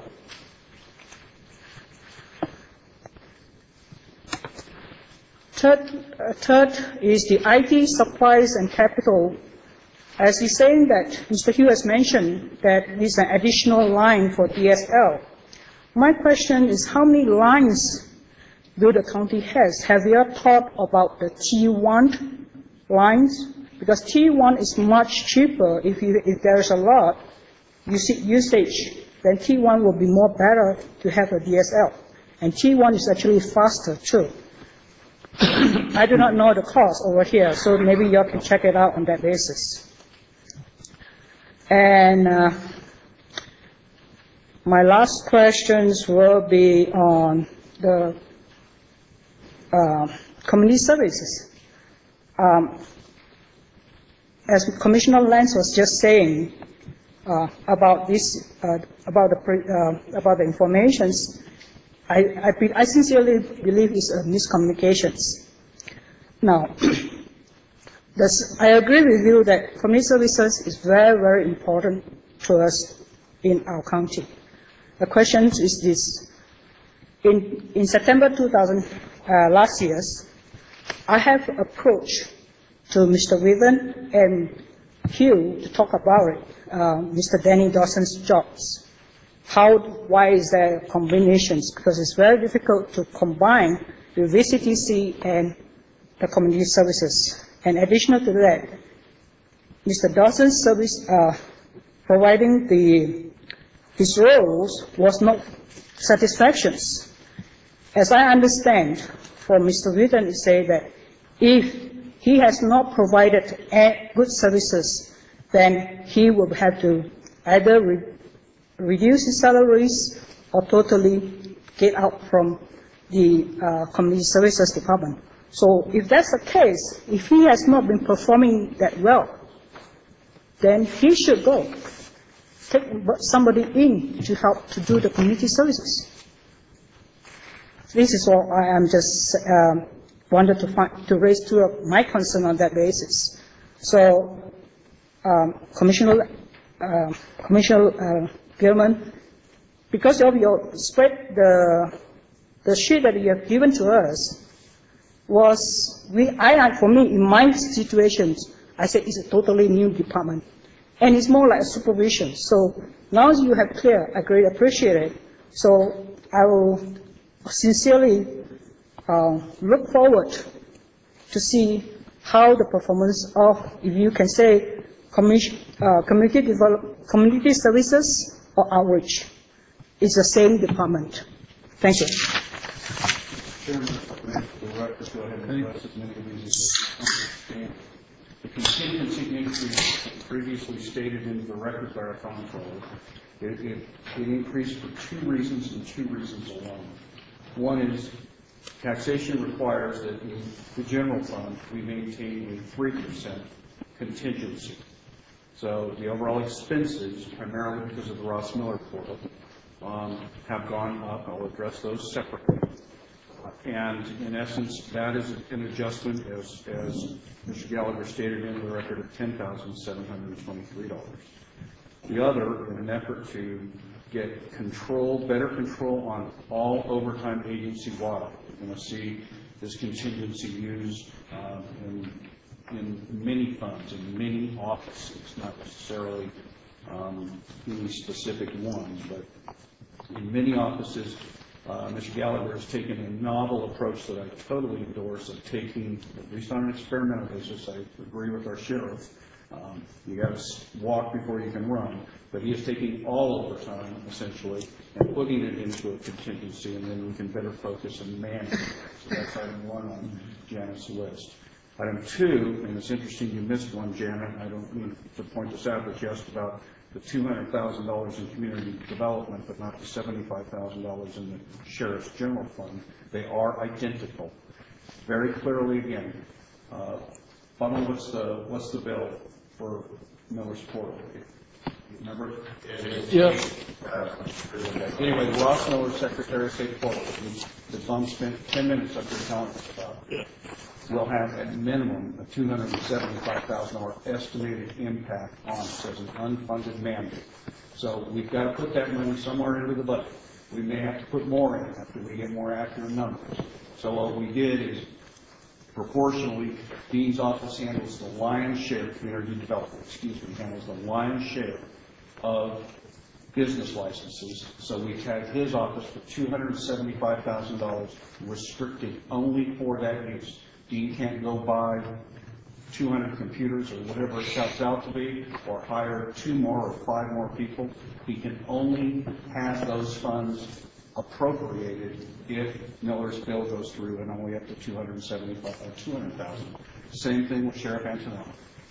Third is the IT supplies and capital. As he's saying that, Mr. Hugh has mentioned that there's an additional line for DSL. My question is, how many lines do the county has? Have you thought about the T1 lines? Because T1 is much cheaper if there's a lot usage, then T1 will be more better to have a DSL. And T1 is actually faster too. I do not know the cost over here, so maybe you can check it out on that basis. And my last questions will be on the community services. As Commissioner Lance was just saying about this, about the informations, I sincerely believe it's a miscommunications. Now, I agree with you that community services is very, very important to us in our county. The question is this. In September 2000, last year, I have approached to Mr. Withen and Hugh to talk about it, Mr. Danny Dawson's jobs. Why is there combinations? Because it's very difficult to combine the VCTC and the community services. And additional to that, Mr. Dawson's service providing his roles was not satisfactions. As I understand, for Mr. Withen, he said that if he has not provided good services, then he will have to either reduce his salaries or totally get out from the community services department. So if that's the case, if he has not been performing that well, then he should go. Take somebody in to help to do the community services. This is all I am just wanted to raise two of my concern on that basis. So, Commissioner Gilman, because of your spread, the sheet that you have given to us was, for me, in my situation, I said it's a totally new department. And it's more like a supervision. So now you have clear, I greatly appreciate it. So I will sincerely look forward to see how the performance of, if you can say, community services or outreach is the same department. Thank you. Chairman, the record, go ahead and address as many of these as you understand. The contingency increase previously stated in the record by our comptroller, it increased for two reasons and two reasons alone. One is taxation requires that in the general fund we maintain a 3% contingency. So the overall expenses, primarily because of the Ross Miller portal, have gone up. I'll address those separately. And in essence, that is an adjustment, as Mr. Gallagher stated in the record, of $10,723. The other, in an effort to get better control on all overtime agency water, you're going to see this contingency used in many funds, in many offices, not necessarily any specific ones, but in many offices. Mr. Gallagher has taken a novel approach that I totally endorse of taking, at least on an experimental basis, I agree with our sheriff, you got to walk before you can run, but he is taking all overtime, essentially, and putting it into a contingency, and then we can better focus and manage it. So that's item one on Janet's list. Item two, and it's interesting you missed one, Janet, I don't mean to point this out, but you asked about the $200,000 in community development, but not the $75,000 in the Sheriff's General Fund. They are identical. Very clearly, again, Funnel, what's the bill for Miller's Portal? Remember? Yes. Anyway, the Ross Miller Secretary of State Portal, the fund spent 10 minutes up there telling us about it. Will have at minimum a $275,000 estimated impact on us as an unfunded mandate. So we've got to put that money somewhere into the budget. We may have to put more in after we get more accurate numbers. So what we did is proportionally, Dean's office handles the lion's share, community development, handles the lion's share of business licenses. So we tagged his office for $275,000 restricted only for that use. Dean can't go buy 200 computers or whatever it comes out to be, or hire 2 more or 5 more people. He can only have those funds appropriated if Miller's bill goes through and only up to $200,000. Same thing with Sheriff Antonelli.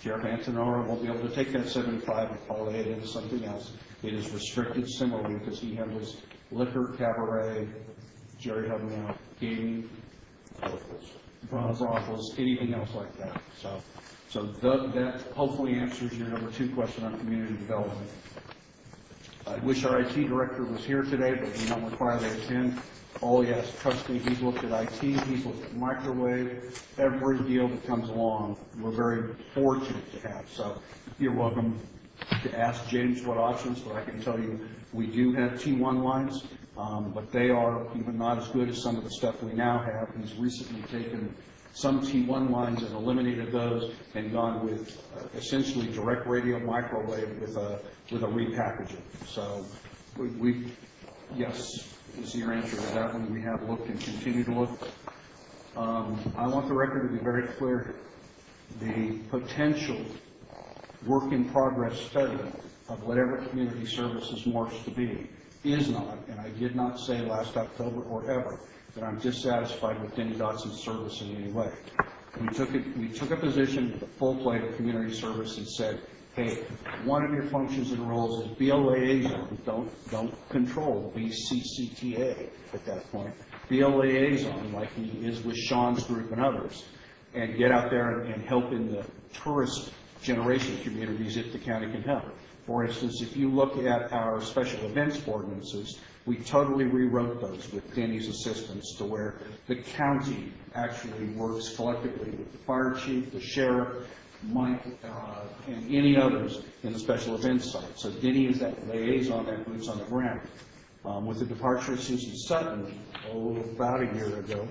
Sheriff Antonora won't be able to take that 75 and parlay it into something else. It is restricted similarly because he handles liquor, cabaret, Jerry helped me out, gaming, brothels, anything else like that. So that hopefully answers your number 2 question on community development. I wish our IT director was here today, but we don't require they attend. Oh yes, trust me, he's looked at IT, he's looked at microwave, every deal that comes along, we're very fortunate to have. So you're welcome to ask James what options, but I can tell you we do have T1 lines, but they are even not as good as some of the stuff we now have. He's recently taken some T1 lines and eliminated those and gone with essentially direct radio microwave with a repackaging. So we yes, is your answer to that one. We have looked and continue to look. I want the record to be very clear. The potential work in progress study of whatever community services morphs to be is not, and I did not say last October or ever, that I'm dissatisfied with Denny Dotson's service in any way. We took a position with a full plate of community service and said, hey, one of your functions and roles is be a liaison. Don't control, be CCTA at that point. Be a liaison like he is with Sean's group and others, and get out there and help in the tourist generation communities if the county can help. For instance, if you look at our special events ordinances, we totally rewrote those with Denny's assistance to where the county actually works collectively with the fire chief, the sheriff, Mike, and any others in the special events site. So Denny is that liaison that boots on the ground. With the departure of Susan Sutton, about a year ago,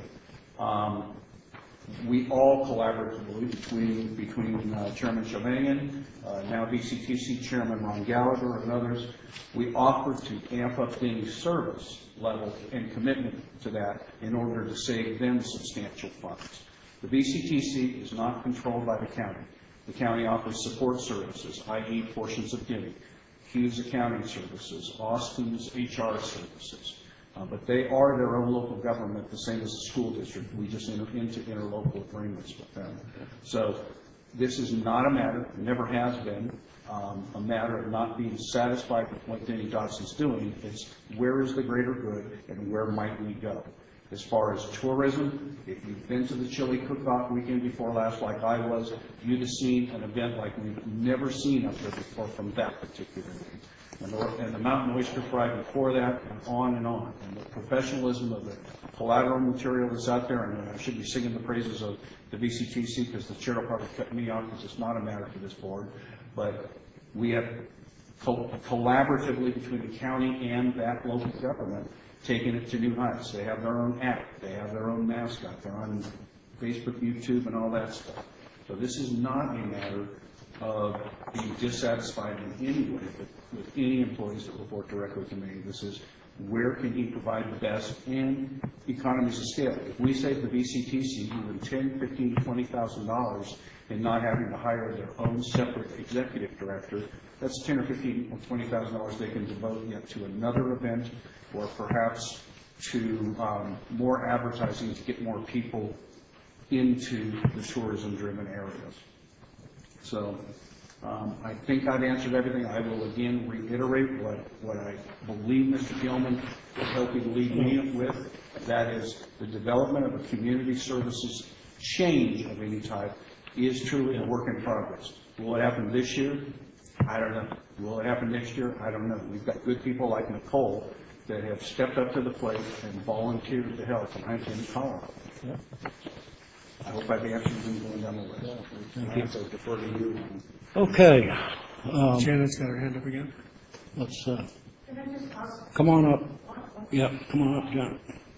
we all collaboratively between Chairman Chovangan, now VCTC Chairman Ron Gallagher, and others, we offered to amp up Denny's service level and commitment to that in order to save them substantial funds. The VCTC is not controlled by the county. The county offers support services, i.e. portions of Denny, Hughes Accounting Services, Austin's HR services. But they are their own local government, the same as the school district. We just enter into interlocal agreements with them. So this is not a matter, never has been, a matter of not being satisfied with what Denny Dotson's doing. It's where is the greater good and where might we go? As far as tourism, if you've been to the Chili Cook-Off weekend before last like I was, you'd have seen an event like we've never seen up there before from that particular event. And the Mountain Oyster Fry before that, and on and on. And the professionalism of the collateral material that's out there, and I should be singing the praises of the VCTC because the chair will probably cut me off because it's not a matter for this board, but we have collaboratively between the county and that local government taken it to new heights. They have their own app, they have their own mascot, they're on Facebook, YouTube, and all that stuff. So this is not a matter of being dissatisfied in any way with any employees that report directly to me. This is where can he provide the best and economies of scale. If we save the VCTC even $10,000, $15,000, $20,000 in not having to hire their own separate executive director, that's $10,000 or $15,000 or $20,000 they can devote yet to another event or perhaps to more advertising to get more people into the tourism-driven areas. So I think I've answered everything. I will again reiterate what I believe Mr. Gilman is helping lead me with. That is the development of a community services change of any type is truly a work in progress. Will it happen this year? I don't know. Will it happen next year? I don't know. We've got good people like Nicole that have stepped up to the plate and volunteered to help, and I can call her. Yeah. I hope I've answered them going down the list. Yeah. Thank you. So defer to you. Okay. Janet's got her hand up again. Let's come on up. Yeah, come on up, Janet.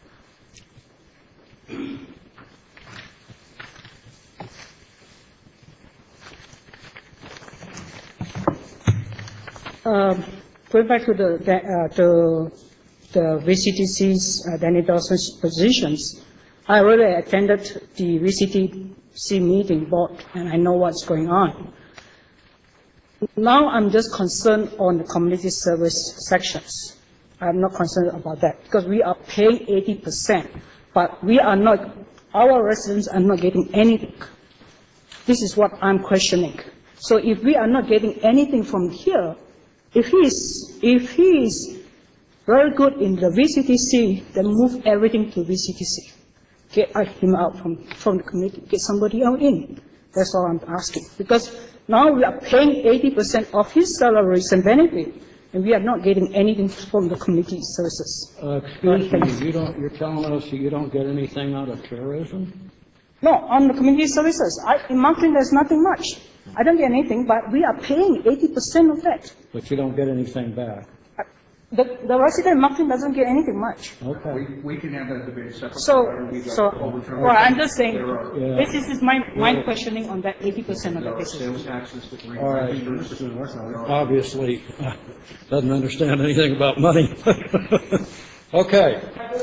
Going back to the VCTC's Denny Dotson's positions, I already attended the VCTC meeting board, and I know what's going on. Now I'm just concerned on the community service sections. I'm not concerned about that because we are paying 80%, but we are not, our residents are not getting anything. This is what I'm questioning. So if we are not getting anything from here, if he is very good in the VCTC, then move everything to VCTC. Get him out from the committee, get somebody else in. That's all I'm asking. Because now we are paying 80% of his salaries and benefit, and we are not getting anything from the committee services. Excuse me, you're telling us you don't get anything out of tourism? No, on the community services, in Mountain, there's nothing much. I don't get anything, but we are paying 80% of that. But you don't get anything back? The resident in Mountain doesn't get anything much. Okay. We can have that debate separately. Well, I'm just saying, Yeah. this is my questioning on that 80% of There the are business. sales taxes that we. All right. Obviously, doesn't understand anything about money. Okay.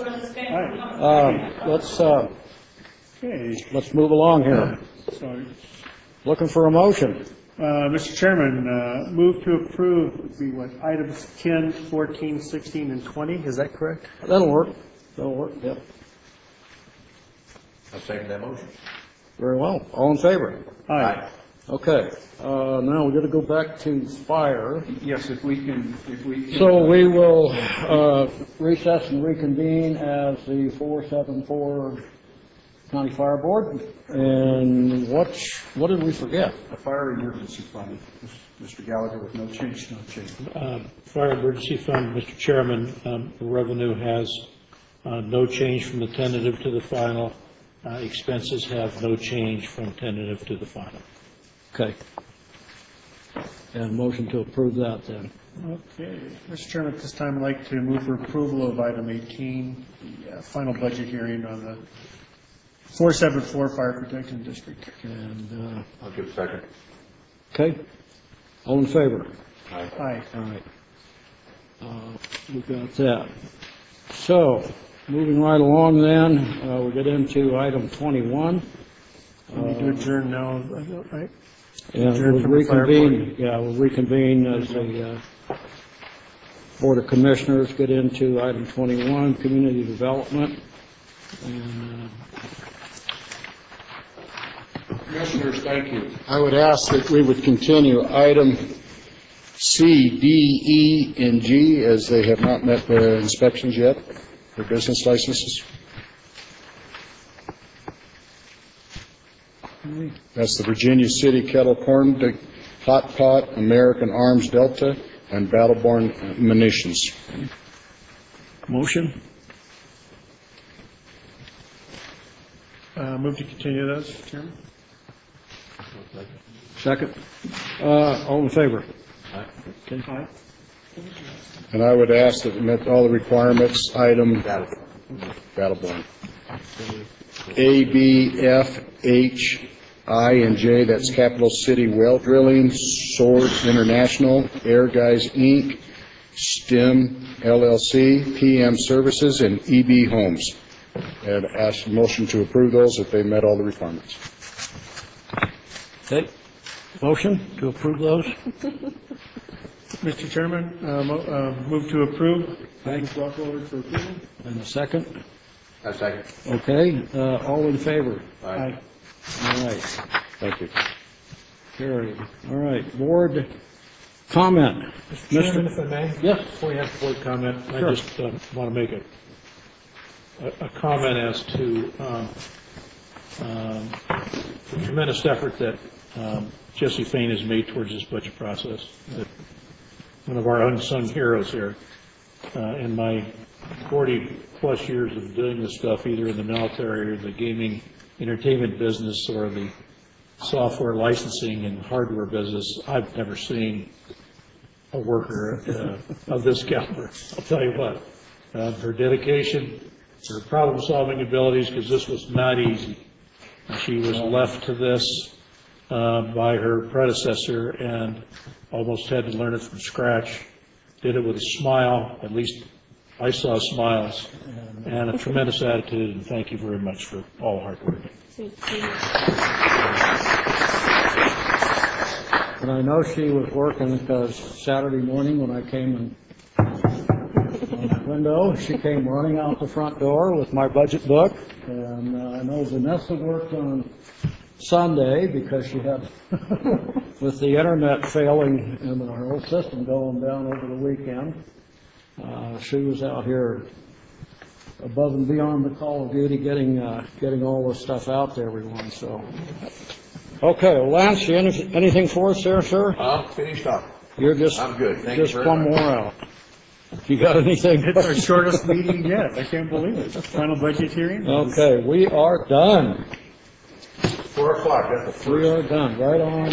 Let's move along here. So, Looking for a motion. Mr. Chairman, move to approve items 10, 14, 16, and 20, is that correct? That'll work. Yep. I second that motion. Very well. All in favor? Aye. Okay. Now we're going to go back to fire. Yes, if we can. So we will recess and reconvene as the 474 County Fire Board. And what did we forget? A fire emergency fund, Mr. Gallagher, with no change. Fire emergency fund, Mr. Chairman, the revenue has no change from the tentative to the final. Expenses have no change from tentative to the final. Okay. And motion to approve that then. Okay. Mr. Chairman, at this time, I'd like to move for approval of item 18, the final budget hearing on the 474 Fire Protection District. And, I'll give a second. okay. All in favor? Aye. All right. We got that. So, moving right along then, we get into item 21. We need to adjourn now, right? And Adjourn we'll from the fire reconvene, we'll reconvene as the Board of Commissioners, get into item 21, Community Development. And, Commissioners, thank you. I would ask that we would continue item C, D, E, and G, as they have not met the inspections yet for business licenses. That's the Virginia City Kettle Corn, Hot Pot, American Arms Delta, and Battleborn Munitions. motion? Move to continue those, Mr. Chairman. Second? All in favor? Okay. And I would ask that we met all the requirements, item Battleborn. A, B, F, H, I, and J, that's Capital City Well Drilling, Sword International, Air Guys, Inc., STEM, LLC, PM Services, and EB Homes. And ask motion to approve those if they met all the requirements. Okay. Motion to approve those? Mr. Chairman, move to approve. Items brought forward for approval. And a second? I second. Okay. All in favor? Aye. All right. Thank you. Carried. All right. Board comment. Mr. Chairman, if I may? Yes. Before we have board comment, I Sure. just want to make a comment as to the tremendous effort that Jesse Fain has made towards this budget process. That one of our unsung heroes here. In my 40-plus years of doing this stuff, either in the military or the gaming entertainment business or the software licensing and hardware business, I've never seen a worker of this caliber. I'll tell you what, her dedication, her problem-solving abilities, because this was not easy. She was left to this by her predecessor and almost had to learn it from scratch. Did it with a smile, at least I saw smiles, and a tremendous attitude, and thank you very much for all hard work. And I know she was working because Saturday morning when I came in on the window, she came running out the front door with my budget book. And I know Vanessa worked on Sunday because she had, with the internet failing and our whole system going down over the weekend, she was out here above and beyond the call of duty, getting all this stuff out to everyone, so. Okay, well, Lance, you anything for us there, sir? I'm finished up. You're just. I'm good. Thank you just very one much. more out. You got anything? It's our shortest meeting yet. I can't believe it. Final budget hearing? Okay, we are done. 4 o'clock, that's the first. We are done, right on.